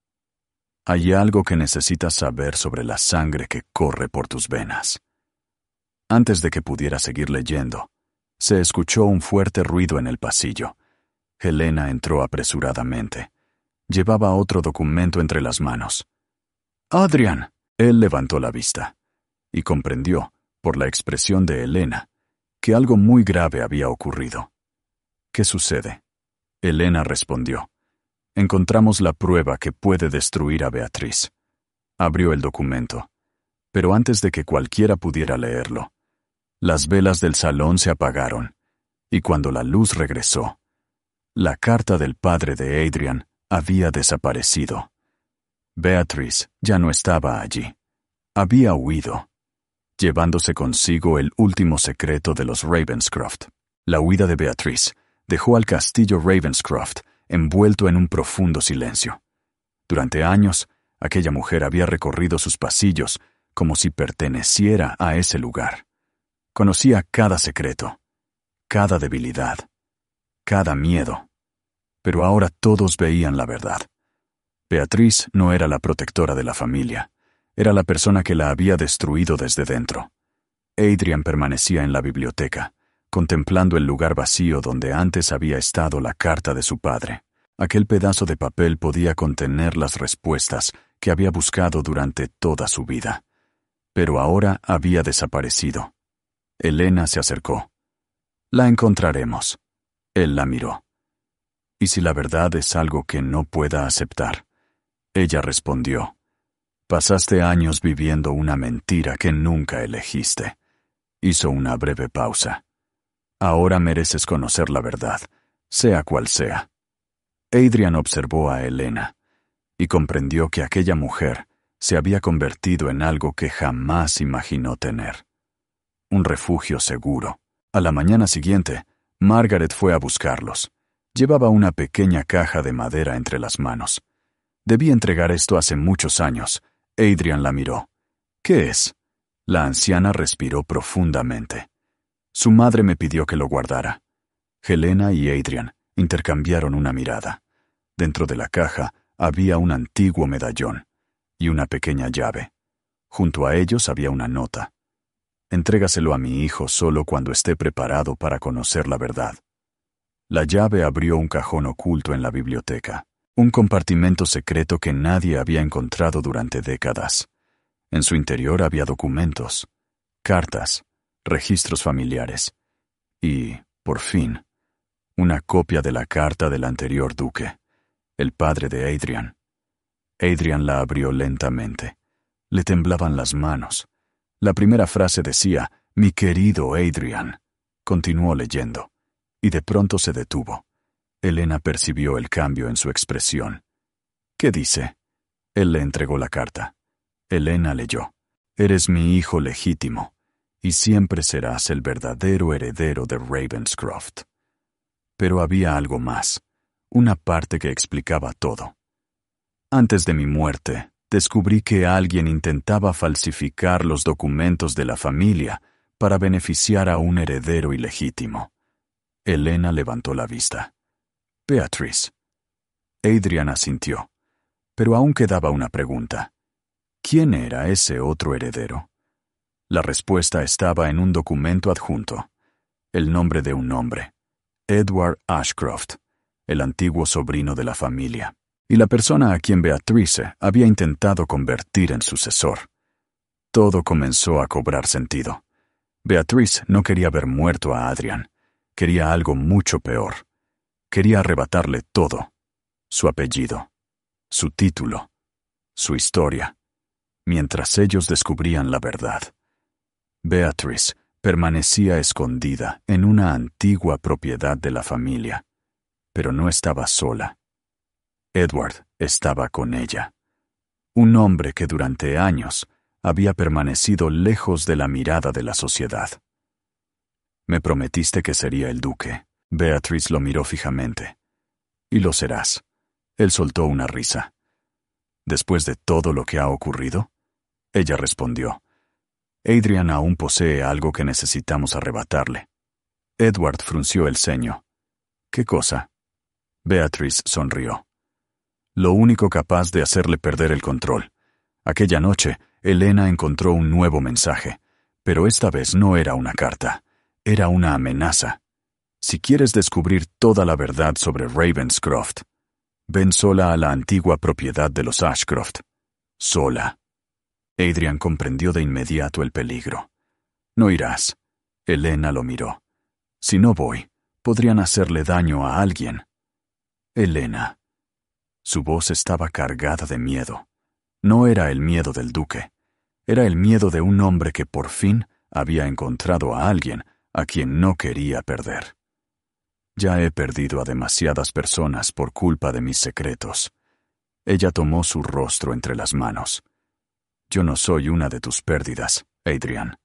Hay algo que necesitas saber sobre la sangre que corre por tus venas. Antes de que pudiera seguir leyendo, se escuchó un fuerte ruido en el pasillo. Helena entró apresuradamente. Llevaba otro documento entre las manos. ¡Adrian! Él levantó la vista y comprendió, por la expresión de Helena, que algo muy grave había ocurrido. ¿Qué sucede? Helena respondió. Encontramos la prueba que puede destruir a Beatriz. Abrió el documento, pero antes de que cualquiera pudiera leerlo, las velas del salón se apagaron, y cuando la luz regresó, la carta del padre de Adrian había desaparecido. Beatriz ya no estaba allí. Había huido, llevándose consigo el último secreto de los Ravenscroft. La huida de Beatriz dejó al castillo Ravenscroft envuelto en un profundo silencio. Durante años, aquella mujer había recorrido sus pasillos como si perteneciera a ese lugar. Conocía cada secreto, cada debilidad, cada miedo. Pero ahora todos veían la verdad. Beatriz no era la protectora de la familia, era la persona que la había destruido desde dentro. Adrian permanecía en la biblioteca, contemplando el lugar vacío donde antes había estado la carta de su padre. Aquel pedazo de papel podía contener las respuestas que había buscado durante toda su vida. Pero ahora había desaparecido. Helena se acercó. La encontraremos. Él la miró. ¿Y si la verdad es algo que no pueda aceptar? Ella respondió. Pasaste años viviendo una mentira que nunca elegiste. Hizo una breve pausa. Ahora mereces conocer la verdad, sea cual sea. Adrian observó a Helena y comprendió que aquella mujer se había convertido en algo que jamás imaginó tener. Un refugio seguro. A la mañana siguiente, Margaret fue a buscarlos. Llevaba una pequeña caja de madera entre las manos. Debí entregar esto hace muchos años. Adrian la miró. ¿Qué es? La anciana respiró profundamente. Su madre me pidió que lo guardara. Helena y Adrian intercambiaron una mirada. Dentro de la caja había un antiguo medallón y una pequeña llave. Junto a ellos había una nota. Entrégaselo a mi hijo solo cuando esté preparado para conocer la verdad. La llave abrió un cajón oculto en la biblioteca, un compartimento secreto que nadie había encontrado durante décadas. En su interior había documentos, cartas, registros familiares y, por fin, una copia de la carta del anterior duque, el padre de Adrian. Adrian la abrió lentamente. Le temblaban las manos. La primera frase decía, «Mi querido Adrian». Continuó leyendo, y de pronto se detuvo. Helena percibió el cambio en su expresión. «¿Qué dice?» Él le entregó la carta. Helena leyó, «Eres mi hijo legítimo, y siempre serás el verdadero heredero de Ravenscroft. Pero había algo más, una parte que explicaba todo. Antes de mi muerte, descubrí que alguien intentaba falsificar los documentos de la familia para beneficiar a un heredero ilegítimo. Elena levantó la vista. Beatrice. Adrian asintió, pero aún quedaba una pregunta. ¿Quién era ese otro heredero? La respuesta estaba en un documento adjunto. El nombre de un hombre. Edward Ashcroft, el antiguo sobrino de la familia, y la persona a quien Beatrice había intentado convertir en sucesor. Todo comenzó a cobrar sentido. Beatrice no quería ver muerto a Adrian. Quería algo mucho peor. Quería arrebatarle todo. Su apellido, su título, su historia, mientras ellos descubrían la verdad. Beatrice permanecía escondida en una antigua propiedad de la familia, pero no estaba sola. Edward estaba con ella. Un hombre que durante años había permanecido lejos de la mirada de la sociedad. Me prometiste que sería el duque. Beatrice lo miró fijamente. Y lo serás. Él soltó una risa. ¿Después de todo lo que ha ocurrido? Ella respondió. Adrian aún posee algo que necesitamos arrebatarle. Edward frunció el ceño. ¿Qué cosa? Beatrice sonrió. Lo único capaz de hacerle perder el control. Aquella noche, Elena encontró un nuevo mensaje, pero esta vez no era una carta, era una amenaza. Si quieres descubrir toda la verdad sobre Ravenscroft, ven sola a la antigua propiedad de los Ashcroft. Sola. Adrian comprendió de inmediato el peligro. No irás. Elena lo miró. Si no voy, podrían hacerle daño a alguien. Elena. Su voz estaba cargada de miedo. No era el miedo del duque. Era el miedo de un hombre que por fin había encontrado a alguien a quien no quería perder. Ya he perdido a demasiadas personas por culpa de mis secretos. Ella tomó su rostro entre las manos. Yo no soy una de tus pérdidas, Adrian.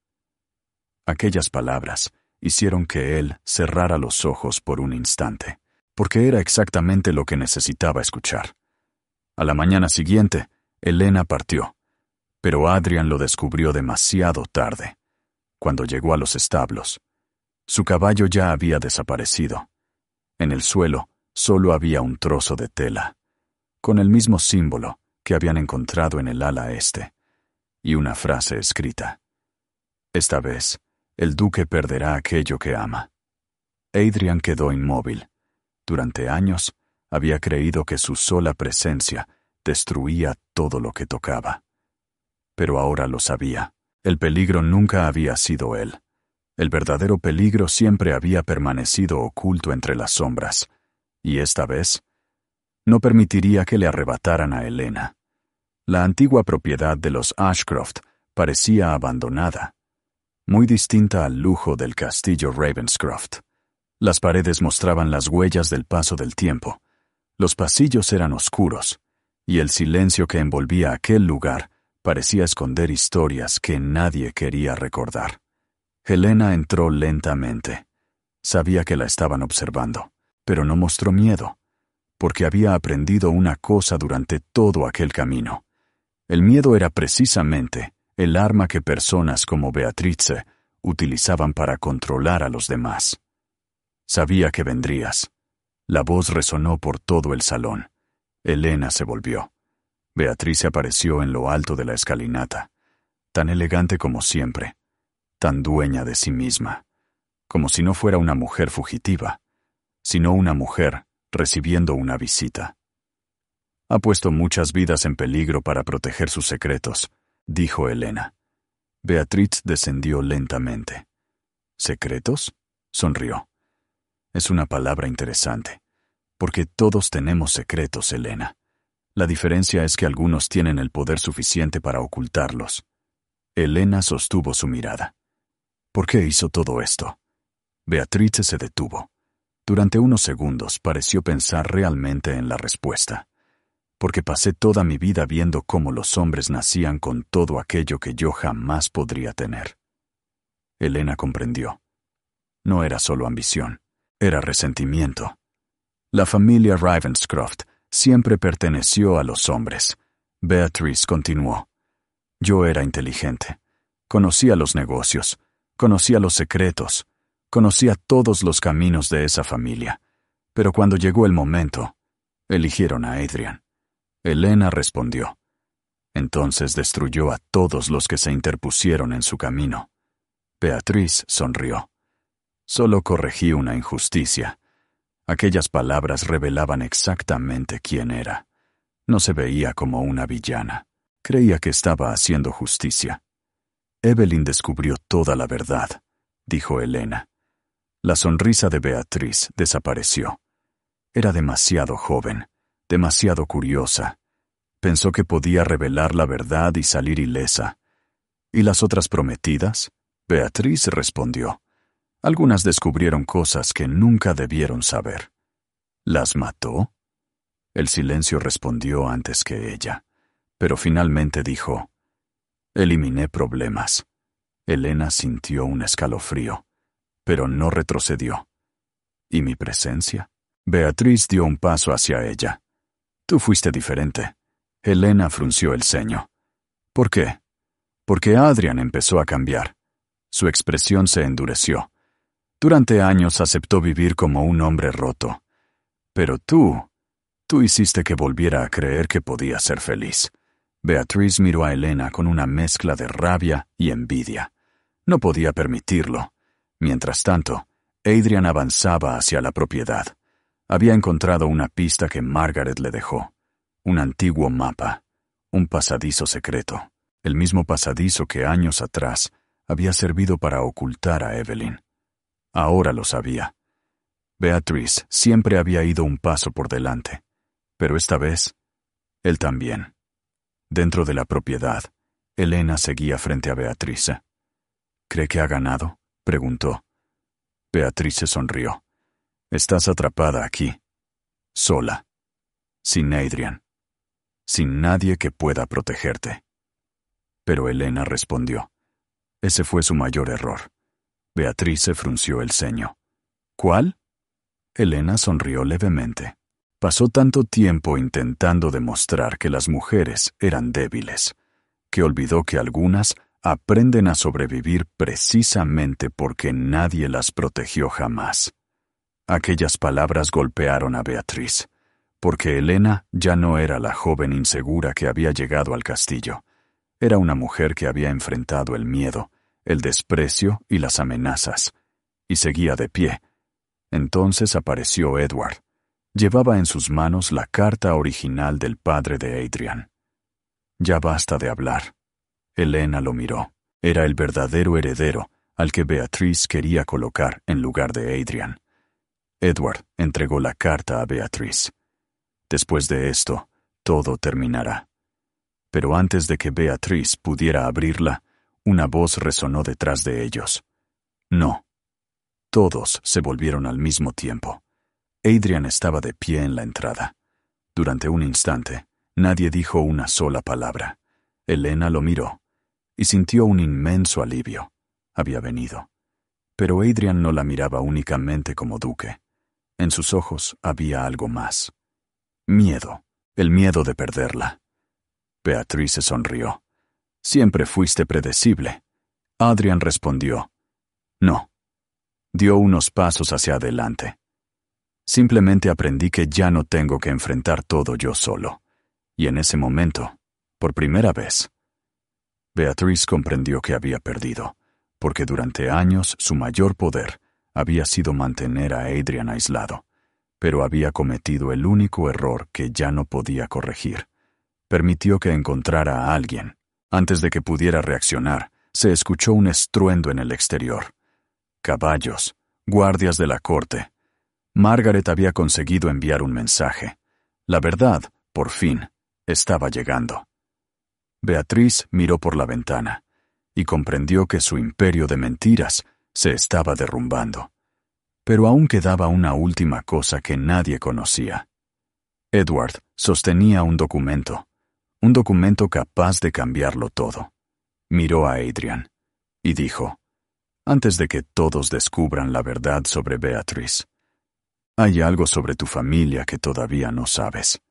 Aquellas palabras hicieron que él cerrara los ojos por un instante, porque era exactamente lo que necesitaba escuchar. A la mañana siguiente, Elena partió, pero Adrian lo descubrió demasiado tarde. Cuando llegó a los establos, su caballo ya había desaparecido. En el suelo solo había un trozo de tela, con el mismo símbolo que habían encontrado en el ala este, y una frase escrita. Esta vez, el duque perderá aquello que ama. Adrian quedó inmóvil. Durante años, había creído que su sola presencia destruía todo lo que tocaba. Pero ahora lo sabía. El peligro nunca había sido él. El verdadero peligro siempre había permanecido oculto entre las sombras, y esta vez, no permitiría que le arrebataran a Elena. La antigua propiedad de los Ashcroft parecía abandonada, muy distinta al lujo del castillo Ravenscroft. Las paredes mostraban las huellas del paso del tiempo, los pasillos eran oscuros, y el silencio que envolvía aquel lugar parecía esconder historias que nadie quería recordar. Helena entró lentamente. Sabía que la estaban observando, pero no mostró miedo, porque había aprendido una cosa durante todo aquel camino. El miedo era precisamente el arma que personas como Beatrice utilizaban para controlar a los demás. Sabía que vendrías. La voz resonó por todo el salón. Elena se volvió. Beatrice apareció en lo alto de la escalinata, tan elegante como siempre, tan dueña de sí misma, como si no fuera una mujer fugitiva, sino una mujer recibiendo una visita. Ha puesto muchas vidas en peligro para proteger sus secretos, dijo Elena. Beatriz descendió lentamente. ¿Secretos? Sonrió. Es una palabra interesante, porque todos tenemos secretos, Elena. La diferencia es que algunos tienen el poder suficiente para ocultarlos. Elena sostuvo su mirada. ¿Por qué hizo todo esto? Beatrice se detuvo. Durante unos segundos pareció pensar realmente en la respuesta. Porque pasé toda mi vida viendo cómo los hombres nacían con todo aquello que yo jamás podría tener. Elena comprendió. No era solo ambición, era resentimiento. La familia Ravenscroft siempre perteneció a los hombres. Beatrice continuó. Yo era inteligente. Conocía los negocios, conocía los secretos, conocía todos los caminos de esa familia. Pero cuando llegó el momento, eligieron a Adrian. Elena respondió. Entonces destruyó a todos los que se interpusieron en su camino. Beatriz sonrió. Solo corregí una injusticia. Aquellas palabras revelaban exactamente quién era. No se veía como una villana. Creía que estaba haciendo justicia. Evelyn descubrió toda la verdad, dijo Elena. La sonrisa de Beatriz desapareció. Era demasiado joven, demasiado curiosa. Pensó que podía revelar la verdad y salir ilesa. ¿Y las otras prometidas? Beatriz respondió. Algunas descubrieron cosas que nunca debieron saber. ¿Las mató? El silencio respondió antes que ella, pero finalmente dijo, eliminé problemas. Elena sintió un escalofrío, pero no retrocedió. ¿Y mi presencia? Beatriz dio un paso hacia ella. Tú fuiste diferente. Elena frunció el ceño. ¿Por qué? Porque Adrian empezó a cambiar. Su expresión se endureció. Durante años aceptó vivir como un hombre roto. Pero tú hiciste que volviera a creer que podía ser feliz. Beatriz miró a Elena con una mezcla de rabia y envidia. No podía permitirlo. Mientras tanto, Adrian avanzaba hacia la propiedad. Había encontrado una pista que Margaret le dejó. Un antiguo mapa. Un pasadizo secreto. El mismo pasadizo que años atrás había servido para ocultar a Evelyn. Ahora lo sabía. Beatriz siempre había ido un paso por delante. Pero esta vez, él también. Dentro de la propiedad, Elena seguía frente a Beatriz. ¿Cree que ha ganado?, preguntó. Beatriz se sonrió. Estás atrapada aquí. Sola. Sin Adrian. Sin nadie que pueda protegerte. Pero Elena respondió. Ese fue su mayor error. Beatriz se frunció el ceño. ¿Cuál? Elena sonrió levemente. Pasó tanto tiempo intentando demostrar que las mujeres eran débiles, que olvidó que algunas aprenden a sobrevivir precisamente porque nadie las protegió jamás. Aquellas palabras golpearon a Beatriz, porque Elena ya no era la joven insegura que había llegado al castillo. Era una mujer que había enfrentado el miedo, el desprecio y las amenazas, y seguía de pie. Entonces apareció Edward. Llevaba en sus manos la carta original del padre de Adrian. Ya basta de hablar. Elena lo miró. Era el verdadero heredero al que Beatriz quería colocar en lugar de Adrian. Edward entregó la carta a Beatriz. Después de esto, todo terminará. Pero antes de que Beatriz pudiera abrirla, una voz resonó detrás de ellos. No. Todos se volvieron al mismo tiempo. Adrian estaba de pie en la entrada. Durante un instante, nadie dijo una sola palabra. Elena lo miró y sintió un inmenso alivio. Había venido. Pero Adrian no la miraba únicamente como duque. En sus ojos había algo más. Miedo. El miedo de perderla. Beatriz se sonrió. Siempre fuiste predecible. Adrian respondió. No. Dio unos pasos hacia adelante. Simplemente aprendí que ya no tengo que enfrentar todo yo solo. Y en ese momento, por primera vez, Beatriz comprendió que había perdido, porque durante años su mayor poder había sido mantener a Adrian aislado, pero había cometido el único error que ya no podía corregir. Permitió que encontrara a alguien. Antes de que pudiera reaccionar, se escuchó un estruendo en el exterior. Caballos, guardias de la corte. Margaret había conseguido enviar un mensaje. La verdad, por fin, estaba llegando. Beatriz miró por la ventana y comprendió que su imperio de mentiras se estaba derrumbando. Pero aún quedaba una última cosa que nadie conocía. Edward sostenía un documento capaz de cambiarlo todo. Miró a Adrian y dijo, Antes de que todos descubran la verdad sobre Beatrice. Hay algo sobre tu familia que todavía no sabes.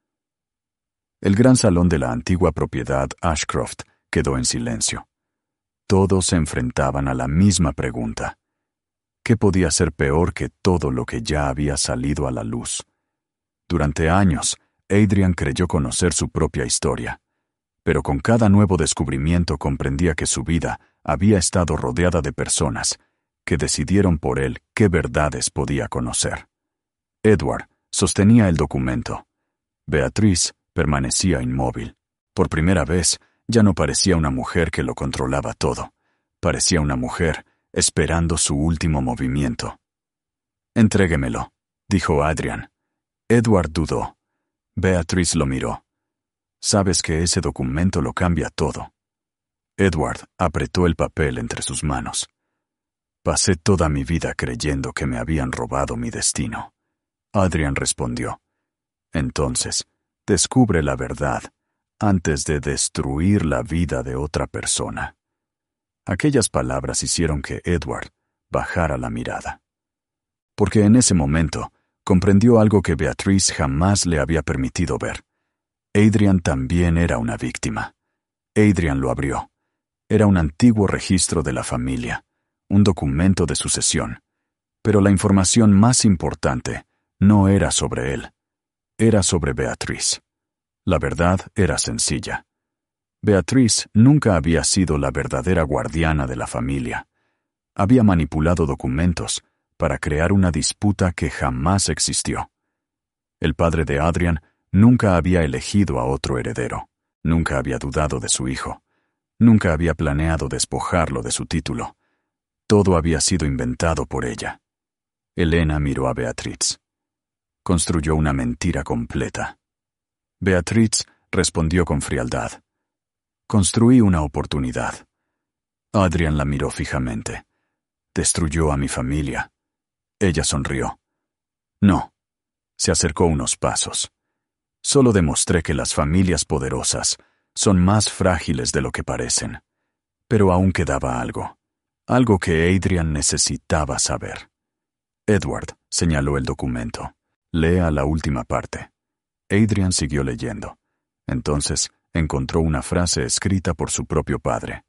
El gran salón de la antigua propiedad Ashcroft quedó en silencio. Todos se enfrentaban a la misma pregunta. ¿Qué podía ser peor que todo lo que ya había salido a la luz? Durante años, Adrian creyó conocer su propia historia, pero con cada nuevo descubrimiento comprendía que su vida había estado rodeada de personas que decidieron por él qué verdades podía conocer. Edward sostenía el documento. Beatrice permanecía inmóvil. Por primera vez, ya no parecía una mujer que lo controlaba todo. Parecía una mujer esperando su último movimiento. «Entréguemelo», dijo Adrian. Edward dudó. Beatrice lo miró. «Sabes que ese documento lo cambia todo». Edward apretó el papel entre sus manos. «Pasé toda mi vida creyendo que me habían robado mi destino». Adrian respondió. «Entonces, descubre la verdad antes de destruir la vida de otra persona». Aquellas palabras hicieron que Edward bajara la mirada. Porque en ese momento comprendió algo que Beatrice jamás le había permitido ver. Adrian también era una víctima. Adrian lo abrió. Era un antiguo registro de la familia, un documento de sucesión. Pero la información más importante no era sobre él. Era sobre Beatrice. La verdad era sencilla. Beatrice nunca había sido la verdadera guardiana de la familia. Había manipulado documentos para crear una disputa que jamás existió. El padre de Adrian nunca había elegido a otro heredero. Nunca había dudado de su hijo. Nunca había planeado despojarlo de su título. Todo había sido inventado por ella. Elena miró a Beatrice. Construyó una mentira completa. Beatrice respondió con frialdad. Construí una oportunidad. Adrian la miró fijamente. Destruyó a mi familia. Ella sonrió. No. Se acercó unos pasos. Solo demostré que las familias poderosas son más frágiles de lo que parecen. Pero aún quedaba algo. Algo que Adrian necesitaba saber. Edward señaló el documento. Lea la última parte. Adrian siguió leyendo. Entonces encontró una frase escrita por su propio padre.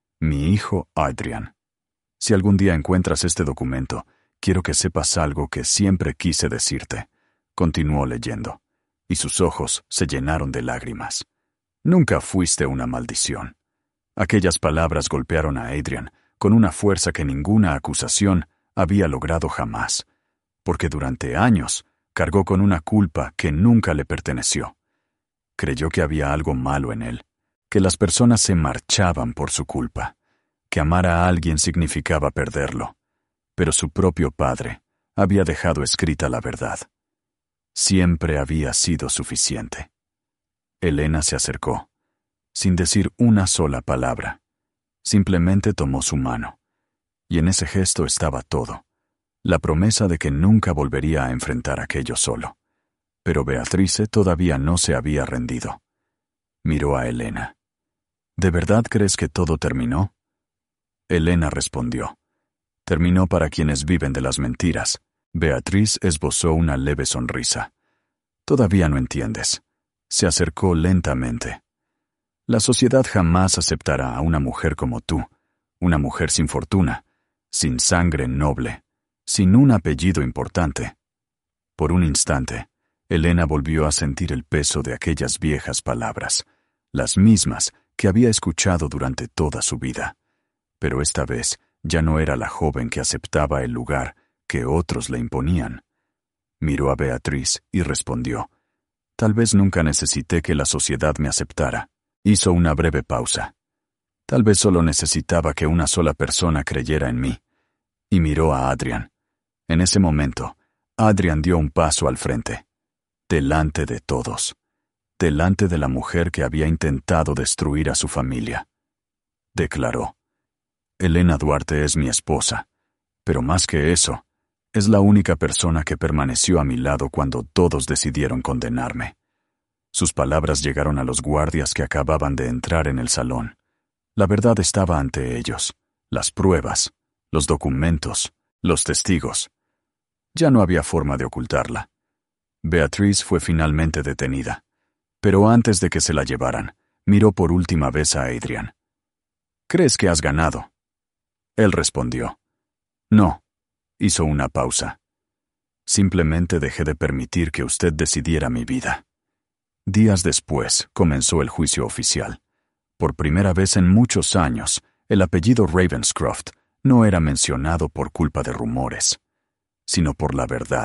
Mi hijo Adrian. Si algún día encuentras este documento, quiero que sepas algo que siempre quise decirte. Continuó leyendo, y sus ojos se llenaron de lágrimas. Nunca fuiste una maldición. Aquellas palabras golpearon a Adrian con una fuerza que ninguna acusación había logrado jamás, porque durante años cargó con una culpa que nunca le perteneció. Creyó que había algo malo en él, que las personas se marchaban por su culpa, que amar a alguien significaba perderlo. Pero su propio padre había dejado escrita la verdad. Siempre había sido suficiente. Elena se acercó, sin decir una sola palabra. Simplemente tomó su mano, y en ese gesto estaba todo, la promesa de que nunca volvería a enfrentar aquello solo. Pero Beatrice todavía no se había rendido. Miró a Elena. ¿De verdad crees que todo terminó? Elena respondió. Terminó para quienes viven de las mentiras. Beatriz esbozó una leve sonrisa. Todavía no entiendes. Se acercó lentamente. La sociedad jamás aceptará a una mujer como tú, una mujer sin fortuna, sin sangre noble, sin un apellido importante. Por un instante, Elena volvió a sentir el peso de aquellas viejas palabras, las mismas que había escuchado durante toda su vida. Pero esta vez ya no era la joven que aceptaba el lugar que otros le imponían. Miró a Beatriz y respondió, «Tal vez nunca necesité que la sociedad me aceptara». Hizo una breve pausa. Tal vez solo necesitaba que una sola persona creyera en mí. Y miró a Adrian. En ese momento, Adrian dio un paso al frente. Delante de todos. Delante de la mujer que había intentado destruir a su familia. Declaró, «Elena Duarte es mi esposa, pero más que eso, es la única persona que permaneció a mi lado cuando todos decidieron condenarme». Sus palabras llegaron a los guardias que acababan de entrar en el salón. La verdad estaba ante ellos, las pruebas, los documentos, los testigos. Ya no había forma de ocultarla. Beatrice fue finalmente detenida, pero antes de que se la llevaran, miró por última vez a Adrian. «¿Crees que has ganado?» Él respondió. «No». Hizo una pausa. «Simplemente dejé de permitir que usted decidiera mi vida». Días después comenzó el juicio oficial. Por primera vez en muchos años, el apellido Ravenscroft no era mencionado por culpa de rumores, sino por la verdad.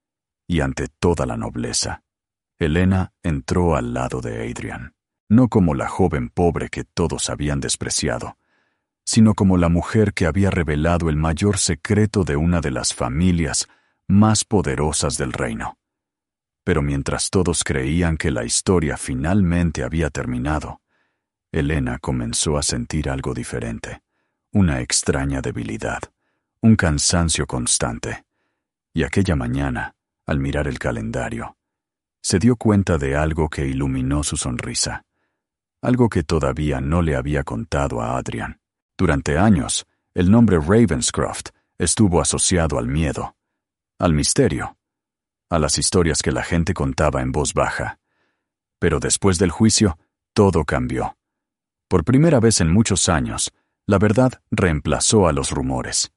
Y ante toda la nobleza, Helena entró al lado de Adrian, no como la joven pobre que todos habían despreciado, sino como la mujer que había revelado el mayor secreto de una de las familias más poderosas del reino. Pero mientras todos creían que la historia finalmente había terminado, Helena comenzó a sentir algo diferente, una extraña debilidad, un cansancio constante. Y aquella mañana, al mirar el calendario, se dio cuenta de algo que iluminó su sonrisa, algo que todavía no le había contado a Adrian. Durante años, el nombre Ravenscroft estuvo asociado al miedo, al misterio, a las historias que la gente contaba en voz baja. Pero después del juicio, todo cambió. Por primera vez en muchos años, la verdad reemplazó a los rumores.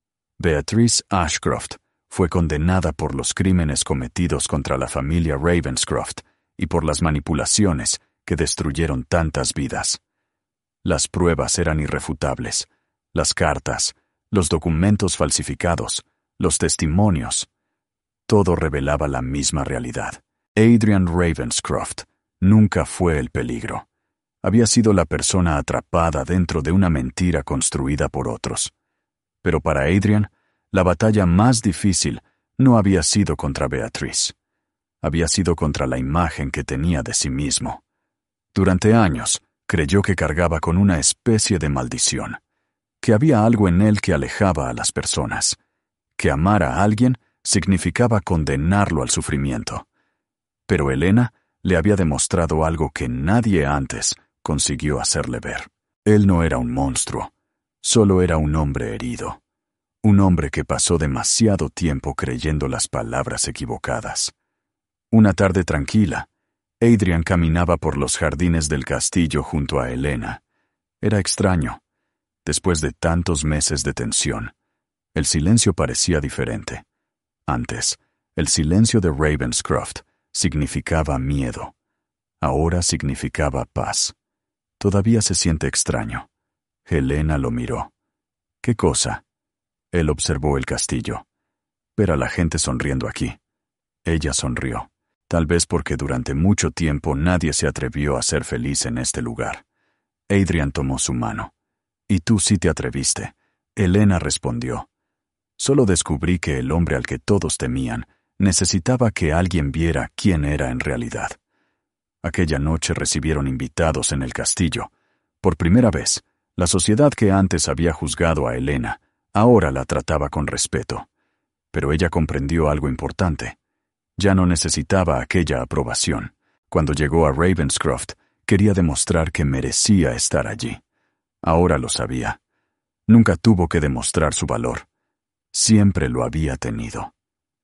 Beatrice Ashcroft fue condenada por los crímenes cometidos contra la familia Ravenscroft y por las manipulaciones que destruyeron tantas vidas. Las pruebas eran irrefutables. Las cartas, los documentos falsificados, los testimonios. Todo revelaba la misma realidad. Adrian Ravenscroft nunca fue el peligro. Había sido la persona atrapada dentro de una mentira construida por otros. Pero para Adrian, la batalla más difícil no había sido contra Beatrice. Había sido contra la imagen que tenía de sí mismo. Durante años, creyó que cargaba con una especie de maldición, que había algo en él que alejaba a las personas, que amar a alguien significaba condenarlo al sufrimiento. Pero Helena le había demostrado algo que nadie antes consiguió hacerle ver. Él no era un monstruo, solo era un hombre herido. Un hombre que pasó demasiado tiempo creyendo las palabras equivocadas. Una tarde tranquila, Adrian caminaba por los jardines del castillo junto a Helena. Era extraño. Después de tantos meses de tensión, el silencio parecía diferente. Antes, el silencio de Ravenscroft significaba miedo. Ahora significaba paz. Todavía se siente extraño. Helena lo miró. ¿Qué cosa? Él observó el castillo. Ver a la gente sonriendo aquí. Ella sonrió. Tal vez porque durante mucho tiempo nadie se atrevió a ser feliz en este lugar. Adrian tomó su mano. «¿Y tú sí te atreviste?» Helena respondió. «Solo descubrí que el hombre al que todos temían necesitaba que alguien viera quién era en realidad». Aquella noche recibieron invitados en el castillo. Por primera vez, la sociedad que antes había juzgado a Helena, ahora la trataba con respeto. Pero ella comprendió algo importante. Ya no necesitaba aquella aprobación. Cuando llegó a Ravenscroft, quería demostrar que merecía estar allí. Ahora lo sabía. Nunca tuvo que demostrar su valor. Siempre lo había tenido.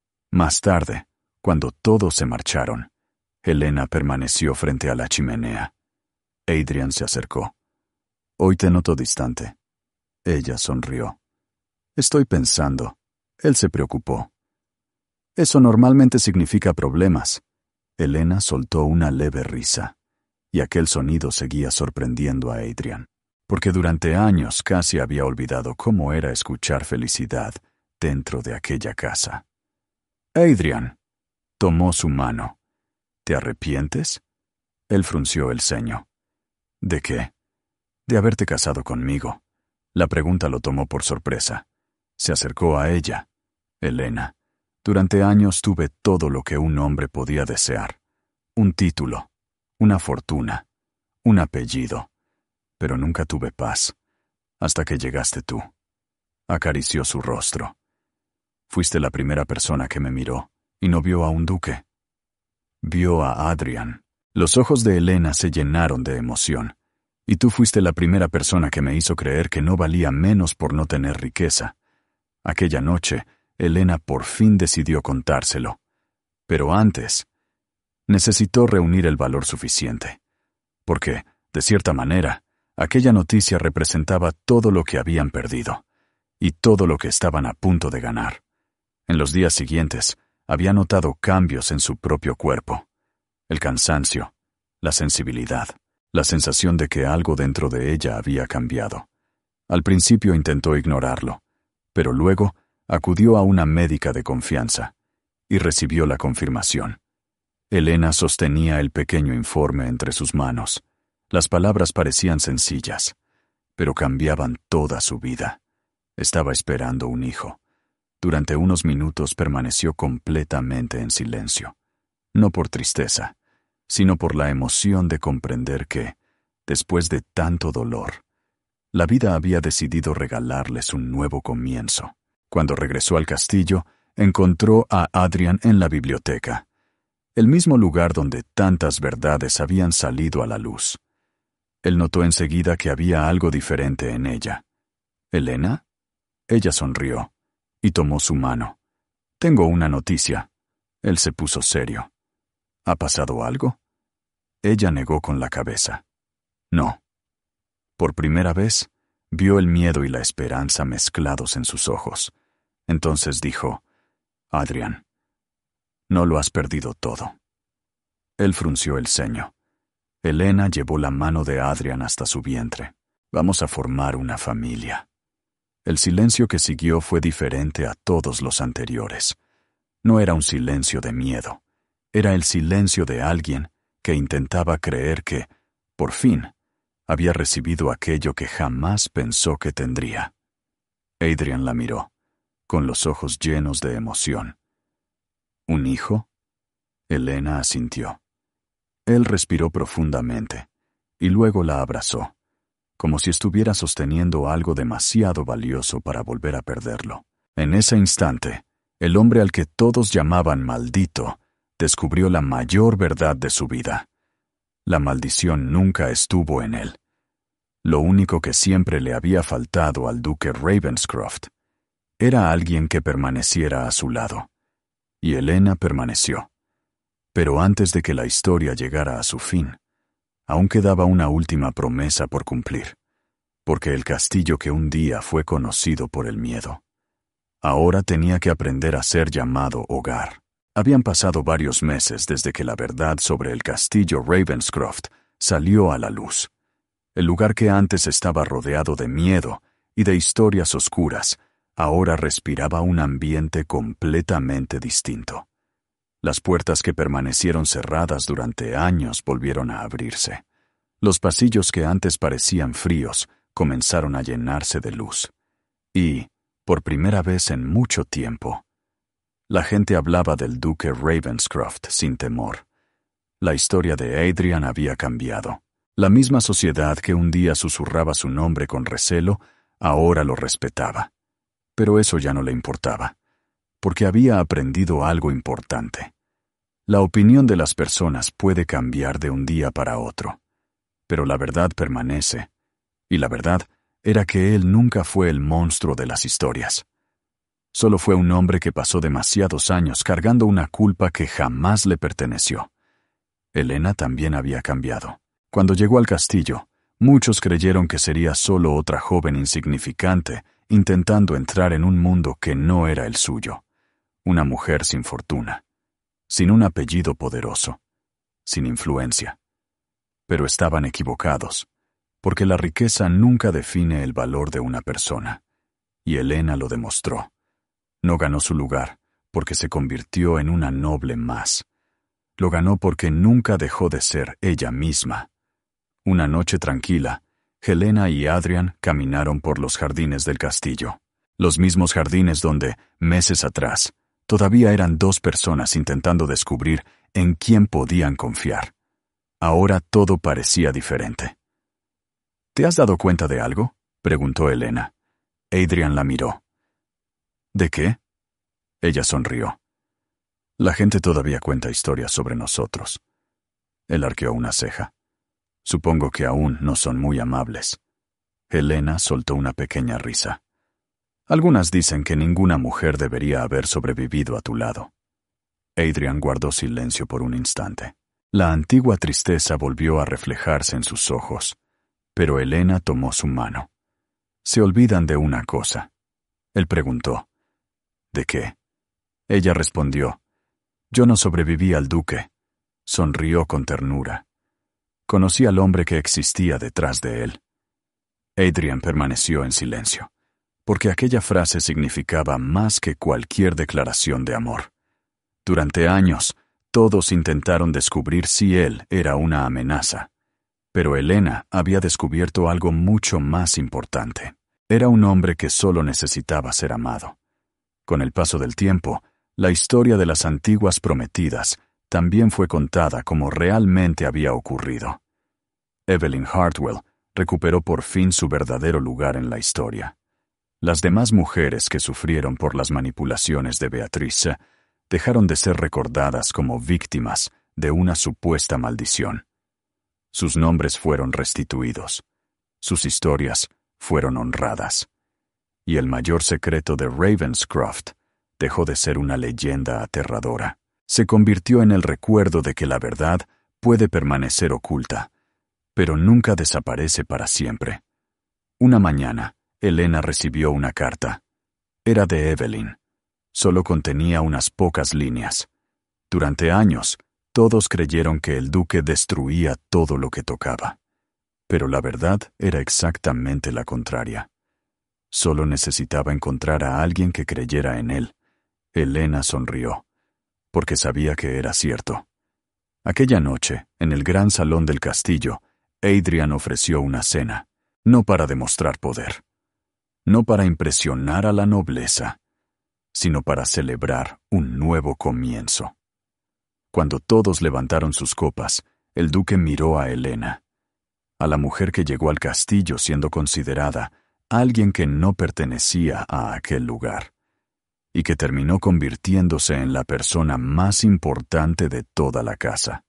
Más tarde, cuando todos se marcharon, Helena permaneció frente a la chimenea. Adrian se acercó. «Hoy te noto distante». Ella sonrió. «Estoy pensando». Él se preocupó. «Eso normalmente significa problemas». Helena soltó una leve risa, y aquel sonido seguía sorprendiendo a Adrian, porque durante años casi había olvidado cómo era escuchar felicidad dentro de aquella casa. «Adrian», tomó su mano. «¿Te arrepientes?» Él frunció el ceño. «¿De qué?» «De haberte casado conmigo». La pregunta lo tomó por sorpresa. Se acercó a ella. «Helena, durante años tuve todo lo que un hombre podía desear. Un título, una fortuna, un apellido. Pero nunca tuve paz, hasta que llegaste tú». Acarició su rostro. «Fuiste la primera persona que me miró, y no vio a un duque. Vio a Adrian». Los ojos de Helena se llenaron de emoción. Y tú fuiste la primera persona que me hizo creer que no valía menos por no tener riqueza. Aquella noche, Elena por fin decidió contárselo. Pero antes, necesitó reunir el valor suficiente. Porque, de cierta manera, aquella noticia representaba todo lo que habían perdido, y todo lo que estaban a punto de ganar. En los días siguientes, había notado cambios en su propio cuerpo. El cansancio, la sensibilidad, la sensación de que algo dentro de ella había cambiado. Al principio intentó ignorarlo, pero luego acudió a una médica de confianza y recibió la confirmación. Elena sostenía el pequeño informe entre sus manos. Las palabras parecían sencillas, pero cambiaban toda su vida. Estaba esperando un hijo. Durante unos minutos permaneció completamente en silencio, no por tristeza, sino por la emoción de comprender que, después de tanto dolor, la vida había decidido regalarles un nuevo comienzo. Cuando regresó al castillo, encontró a Adrian en la biblioteca, el mismo lugar donde tantas verdades habían salido a la luz. Él notó enseguida que había algo diferente en ella. ¿Elena? Ella sonrió y tomó su mano. «Tengo una noticia». Él se puso serio. «¿Ha pasado algo?» Ella negó con la cabeza. «No». Por primera vez, vio el miedo y la esperanza mezclados en sus ojos. Entonces dijo: «Adrian, no lo has perdido todo». Él frunció el ceño. Elena llevó la mano de Adrian hasta su vientre. «Vamos a formar una familia». El silencio que siguió fue diferente a todos los anteriores. No era un silencio de miedo. Era el silencio de alguien que intentaba creer que, por fin, había recibido aquello que jamás pensó que tendría. Adrian la miró, con los ojos llenos de emoción. ¿Un hijo? Elena asintió. Él respiró profundamente, y luego la abrazó, como si estuviera sosteniendo algo demasiado valioso para volver a perderlo. En ese instante, el hombre al que todos llamaban maldito descubrió la mayor verdad de su vida. La maldición nunca estuvo en él. Lo único que siempre le había faltado al duque Ravenscroft era alguien que permaneciera a su lado. Y Elena permaneció. Pero antes de que la historia llegara a su fin, aún quedaba una última promesa por cumplir, porque el castillo que un día fue conocido por el miedo, ahora tenía que aprender a ser llamado hogar. Habían pasado varios meses desde que la verdad sobre el castillo Ravenscroft salió a la luz. El lugar que antes estaba rodeado de miedo y de historias oscuras, ahora respiraba un ambiente completamente distinto. Las puertas que permanecieron cerradas durante años volvieron a abrirse. Los pasillos que antes parecían fríos comenzaron a llenarse de luz. Y, por primera vez en mucho tiempo, la gente hablaba del duque Ravenscroft sin temor. La historia de Adrian había cambiado. La misma sociedad que un día susurraba su nombre con recelo, ahora lo respetaba. Pero eso ya no le importaba, porque había aprendido algo importante. La opinión de las personas puede cambiar de un día para otro, pero la verdad permanece, y la verdad era que él nunca fue el monstruo de las historias. Solo fue un hombre que pasó demasiados años cargando una culpa que jamás le perteneció. Elena también había cambiado. Cuando llegó al castillo, muchos creyeron que sería solo otra joven insignificante intentando entrar en un mundo que no era el suyo. Una mujer sin fortuna, sin un apellido poderoso, sin influencia. Pero estaban equivocados, porque la riqueza nunca define el valor de una persona. Y Elena lo demostró. No ganó su lugar, porque se convirtió en una noble más. Lo ganó porque nunca dejó de ser ella misma. Una noche tranquila, Helena y Adrian caminaron por los jardines del castillo. Los mismos jardines donde, meses atrás, todavía eran dos personas intentando descubrir en quién podían confiar. Ahora todo parecía diferente. ¿Te has dado cuenta de algo?, preguntó Elena. Adrian la miró. ¿De qué? Ella sonrió. La gente todavía cuenta historias sobre nosotros. Él arqueó una ceja. Supongo que aún no son muy amables. Helena soltó una pequeña risa. Algunas dicen que ninguna mujer debería haber sobrevivido a tu lado. Adrian guardó silencio por un instante. La antigua tristeza volvió a reflejarse en sus ojos, pero Helena tomó su mano. Se olvidan de una cosa. Él preguntó, ¿de qué? Ella respondió, yo no sobreviví al duque. Sonrió con ternura. Conocí al hombre que existía detrás de él. Adrian permaneció en silencio, porque aquella frase significaba más que cualquier declaración de amor. Durante años, todos intentaron descubrir si él era una amenaza. Pero Helena había descubierto algo mucho más importante. Era un hombre que solo necesitaba ser amado. Con el paso del tiempo, la historia de las antiguas prometidas también fue contada como realmente había ocurrido. Evelyn Hartwell recuperó por fin su verdadero lugar en la historia. Las demás mujeres que sufrieron por las manipulaciones de Beatrice dejaron de ser recordadas como víctimas de una supuesta maldición. Sus nombres fueron restituidos. Sus historias fueron honradas. Y el mayor secreto de Ravenscroft dejó de ser una leyenda aterradora. Se convirtió en el recuerdo de que la verdad puede permanecer oculta, pero nunca desaparece para siempre. Una mañana, Helena recibió una carta. Era de Evelyn. Solo contenía unas pocas líneas. Durante años, todos creyeron que el duque destruía todo lo que tocaba. Pero la verdad era exactamente la contraria. Solo necesitaba encontrar a alguien que creyera en él. Helena sonrió, porque sabía que era cierto. Aquella noche, en el gran salón del castillo, Adrian ofreció una cena, no para demostrar poder, no para impresionar a la nobleza, sino para celebrar un nuevo comienzo. Cuando todos levantaron sus copas, el duque miró a Helena, a la mujer que llegó al castillo siendo considerada alguien que no pertenecía a aquel lugar, y que terminó convirtiéndose en la persona más importante de toda la casa.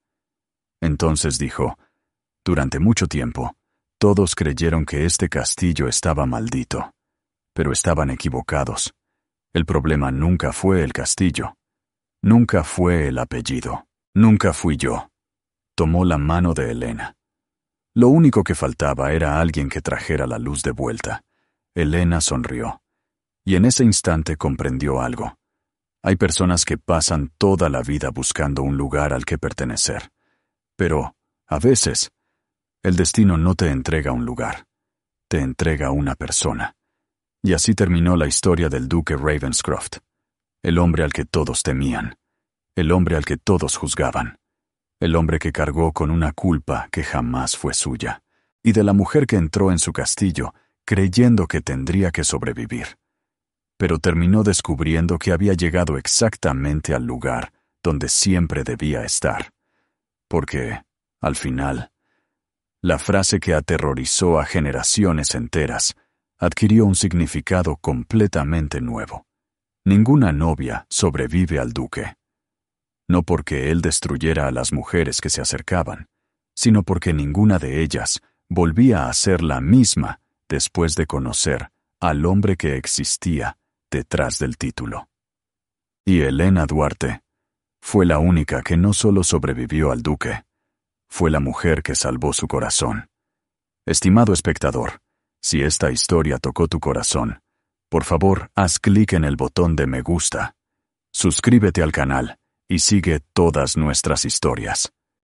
Entonces dijo, durante mucho tiempo, todos creyeron que este castillo estaba maldito, pero estaban equivocados. El problema nunca fue el castillo. Nunca fue el apellido. Nunca fui yo. Tomó la mano de Helena. Lo único que faltaba era alguien que trajera la luz de vuelta. Helena sonrió. Y en ese instante comprendió algo. Hay personas que pasan toda la vida buscando un lugar al que pertenecer. Pero, a veces, el destino no te entrega un lugar. Te entrega una persona. Y así terminó la historia del duque Ravenscroft. El hombre al que todos temían. El hombre al que todos juzgaban. El hombre que cargó con una culpa que jamás fue suya. Y de la mujer que entró en su castillo creyendo que tendría que sobrevivir. Pero terminó descubriendo que había llegado exactamente al lugar donde siempre debía estar. Porque, al final, la frase que aterrorizó a generaciones enteras adquirió un significado completamente nuevo. Ninguna novia sobrevive al duque. No porque él destruyera a las mujeres que se acercaban, sino porque ninguna de ellas volvía a ser la misma después de conocer al hombre que existía detrás del título. Y Helena Duarte fue la única que no solo sobrevivió al duque, fue la mujer que salvó su corazón. Estimado espectador, si esta historia tocó tu corazón, por favor haz clic en el botón de me gusta, suscríbete al canal y sigue todas nuestras historias.